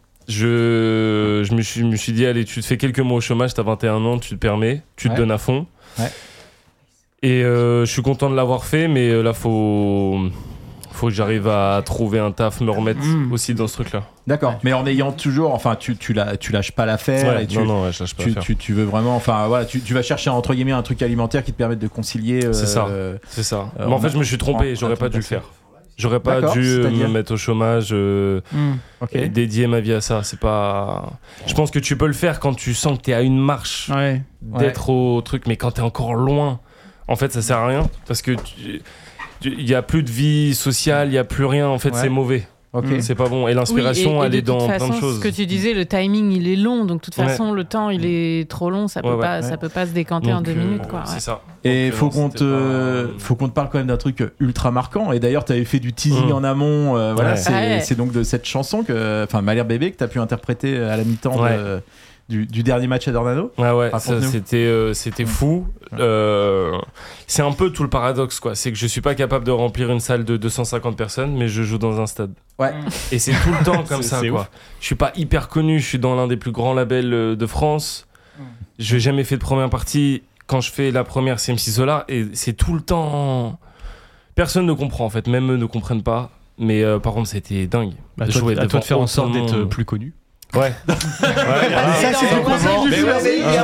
je me suis dit allez, tu te fais quelques mois au chômage, t'as 21 ans, tu te permets, tu te donnes à fond. Ouais. Et je suis content de l'avoir fait, mais là faut que j'arrive à trouver un taf, me remettre aussi dans ce truc-là. D'accord, mais en ayant toujours, enfin, tu lâches pas l'affaire. Ouais, et non, je lâche pas l'affaire. Tu veux vraiment, enfin, voilà, tu vas chercher entre guillemets un truc alimentaire qui te permette de concilier. C'est ça. Mais en fait, je me suis trompé, j'aurais pas dû le faire. J'aurais pas dû me mettre au chômage et dédier ma vie à ça. C'est pas. Je pense que tu peux le faire quand tu sens que t'es à une marche d'être au truc, mais quand t'es encore loin, en fait, ça sert à rien parce que il y a plus de vie sociale, il y a plus rien. En fait, c'est mauvais. C'est pas bon. Et l'inspiration, elle est dans plein de choses. Ce que tu disais, le timing, il est long. Donc, de toute façon, le temps, il est trop long. Ça peut pas se décanter en 2 minutes, quoi. C'est ça. Et faut qu'on te parle quand même d'un truc ultra marquant. Et d'ailleurs, t'avais fait du teasing en amont. Voilà, c'est donc de cette chanson Malherbe bébé, que t'as pu interpréter à la mi-temps du dernier match à Dornano. Ça, c'était fou. C'est un peu tout le paradoxe, quoi. C'est que je suis pas capable de remplir une salle de 250 personnes, mais je joue dans un stade. Et c'est tout le temps comme ça, quoi. Je suis pas hyper connu, je suis dans l'un des plus grands labels de France. J'ai jamais fait de première partie. Quand je fais la première, c'est MC Solar, et c'est tout le temps. Personne ne comprend, en fait. Même eux ne comprennent pas. Mais par contre, c'était dingue. À toi de faire en sorte d'être plus connu. Ça c'est le conseil du film.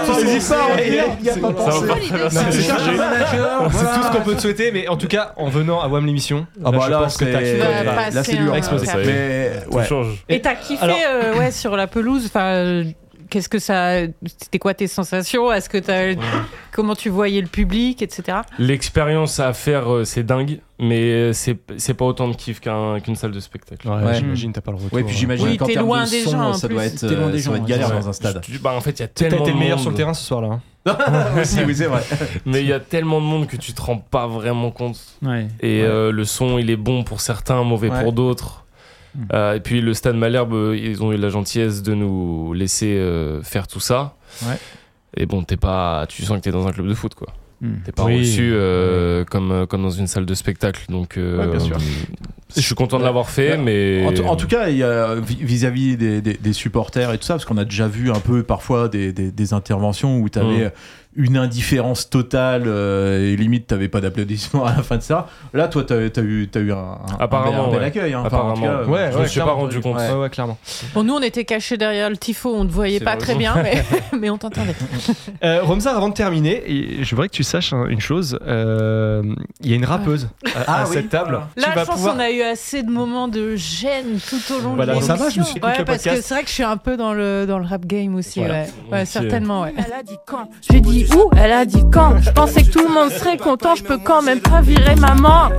Il y a pas pensé. C'est tout ce qu'on peut te souhaiter, mais en tout cas, en venant à WAM l'émission, je pense que là c'est dur à exploser. Mais tout change. Et t'as kiffé sur la pelouse, enfin. Qu'est-ce que ça... C'était quoi tes sensations ? Est-ce que comment tu voyais le public, etc. L'expérience à faire, c'est dingue, mais c'est pas autant de kiff qu'une salle de spectacle. J'imagine, t'as pas le retour. Ouais, puis j'imagine qu'en termes de son, ça doit être galère dans un stade. En fait, il y a tellement de monde. T'as été le meilleur sur le terrain ce soir-là. Oui, c'est vrai. Mais il y a tellement de monde que tu te rends pas vraiment compte. Et le son, il est bon pour certains, mauvais pour d'autres. Et puis le Stade Malherbe, ils ont eu la gentillesse de nous laisser faire tout ça. Et bon, tu sens que t'es dans un club de foot, quoi. T'es pas reçu comme dans une salle de spectacle. Donc bien sûr. Je suis content de l'avoir fait, mais en tout cas, il y a vis-à-vis des supporters et tout ça, parce qu'on a déjà vu un peu parfois des interventions où t'avais une indifférence totale et limite t'avais pas d'applaudissements à la fin de ça. Là, toi, t'as eu un bel accueil. Apparemment. Je me suis pas rendu compte. Ouais, clairement. Bon, nous, on était cachés derrière le tifo, on ne voyait pas très bien, mais on t'entendait. Romzar, avant de terminer, je voudrais que tu saches une chose. Il y a une rappeuse à cette table. Là, je pense qu'on a eu assez de moments de gêne tout au long de l'émission. Ça va, je me suis dit parce que c'est vrai que je suis un peu dans le rap game aussi. Certainement. Elle a dit quand ? J'ai dit où ? Elle a dit quand ? Je pensais que tout le monde serait content, je peux quand même pas virer maman.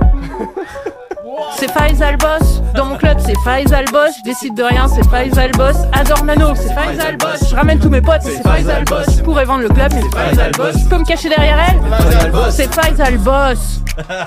C'est Faisal Boss, dans mon club c'est Faisal Boss, je décide de rien, c'est Faisal Boss, adore Nano, c'est Faisal Boss, je ramène tous mes potes, c'est Faisal Boss, je pourrais vendre le club mais c'est Faisal Boss, je peux me cacher derrière elle, c'est Faisal Boss.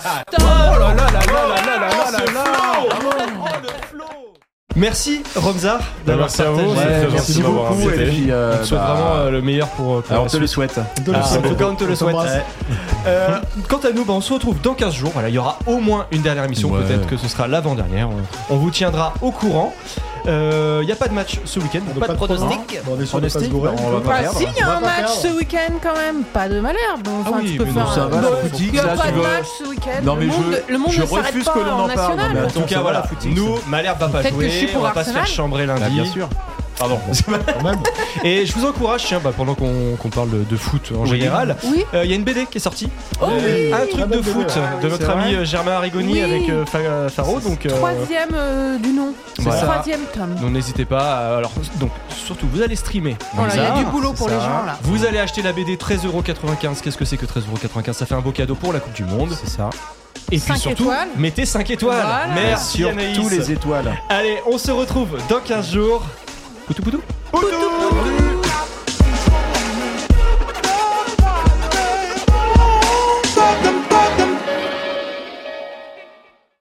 Merci Romzar d'avoir partagé. Merci beaucoup. Et puis, on te souhaite vraiment le meilleur pour on te le souhaite. En tout cas, on te le souhaite. Quant à nous, on se retrouve dans 15 jours. Voilà, il y aura au moins une dernière émission. Peut-être que ce sera l'avant-dernière. On vous tiendra au courant. Il n'y a pas de match ce week-end. Pas de pronostic. On est sur le passe Gourel. Si, il y a un match ce week-end quand même. Pas de Malherbe. Enfin, tu peux faire ça va, la footique. Il n'y a pas de match ce week-end. Non, mais le monde ne s'arrête pas en national. En tout cas, voilà. Nous, Malherbe va pas jouer. On va pas se faire chambrer lundi. Bien sûr. Pardon. Et je vous encourage, pendant qu'on parle de foot en général, il y a une BD qui est sortie. Un truc de foot de notre ami Germain Arrigoni avec Faro. Donc, troisième du nom. Troisième tome. Donc n'hésitez pas. Alors, donc, surtout, vous allez streamer. Il y a du boulot pour les gens là. Vous allez acheter la BD 13,95€. Qu'est-ce que c'est que 13,95€? Ça fait un beau cadeau pour la Coupe du Monde. C'est ça. Et puis 5 surtout, étoiles. mettez 5 étoiles. Voilà. Merci Sur Anaïs. tous les étoiles. Allez, on se retrouve dans 15 jours. Poutou poutou. Poutou.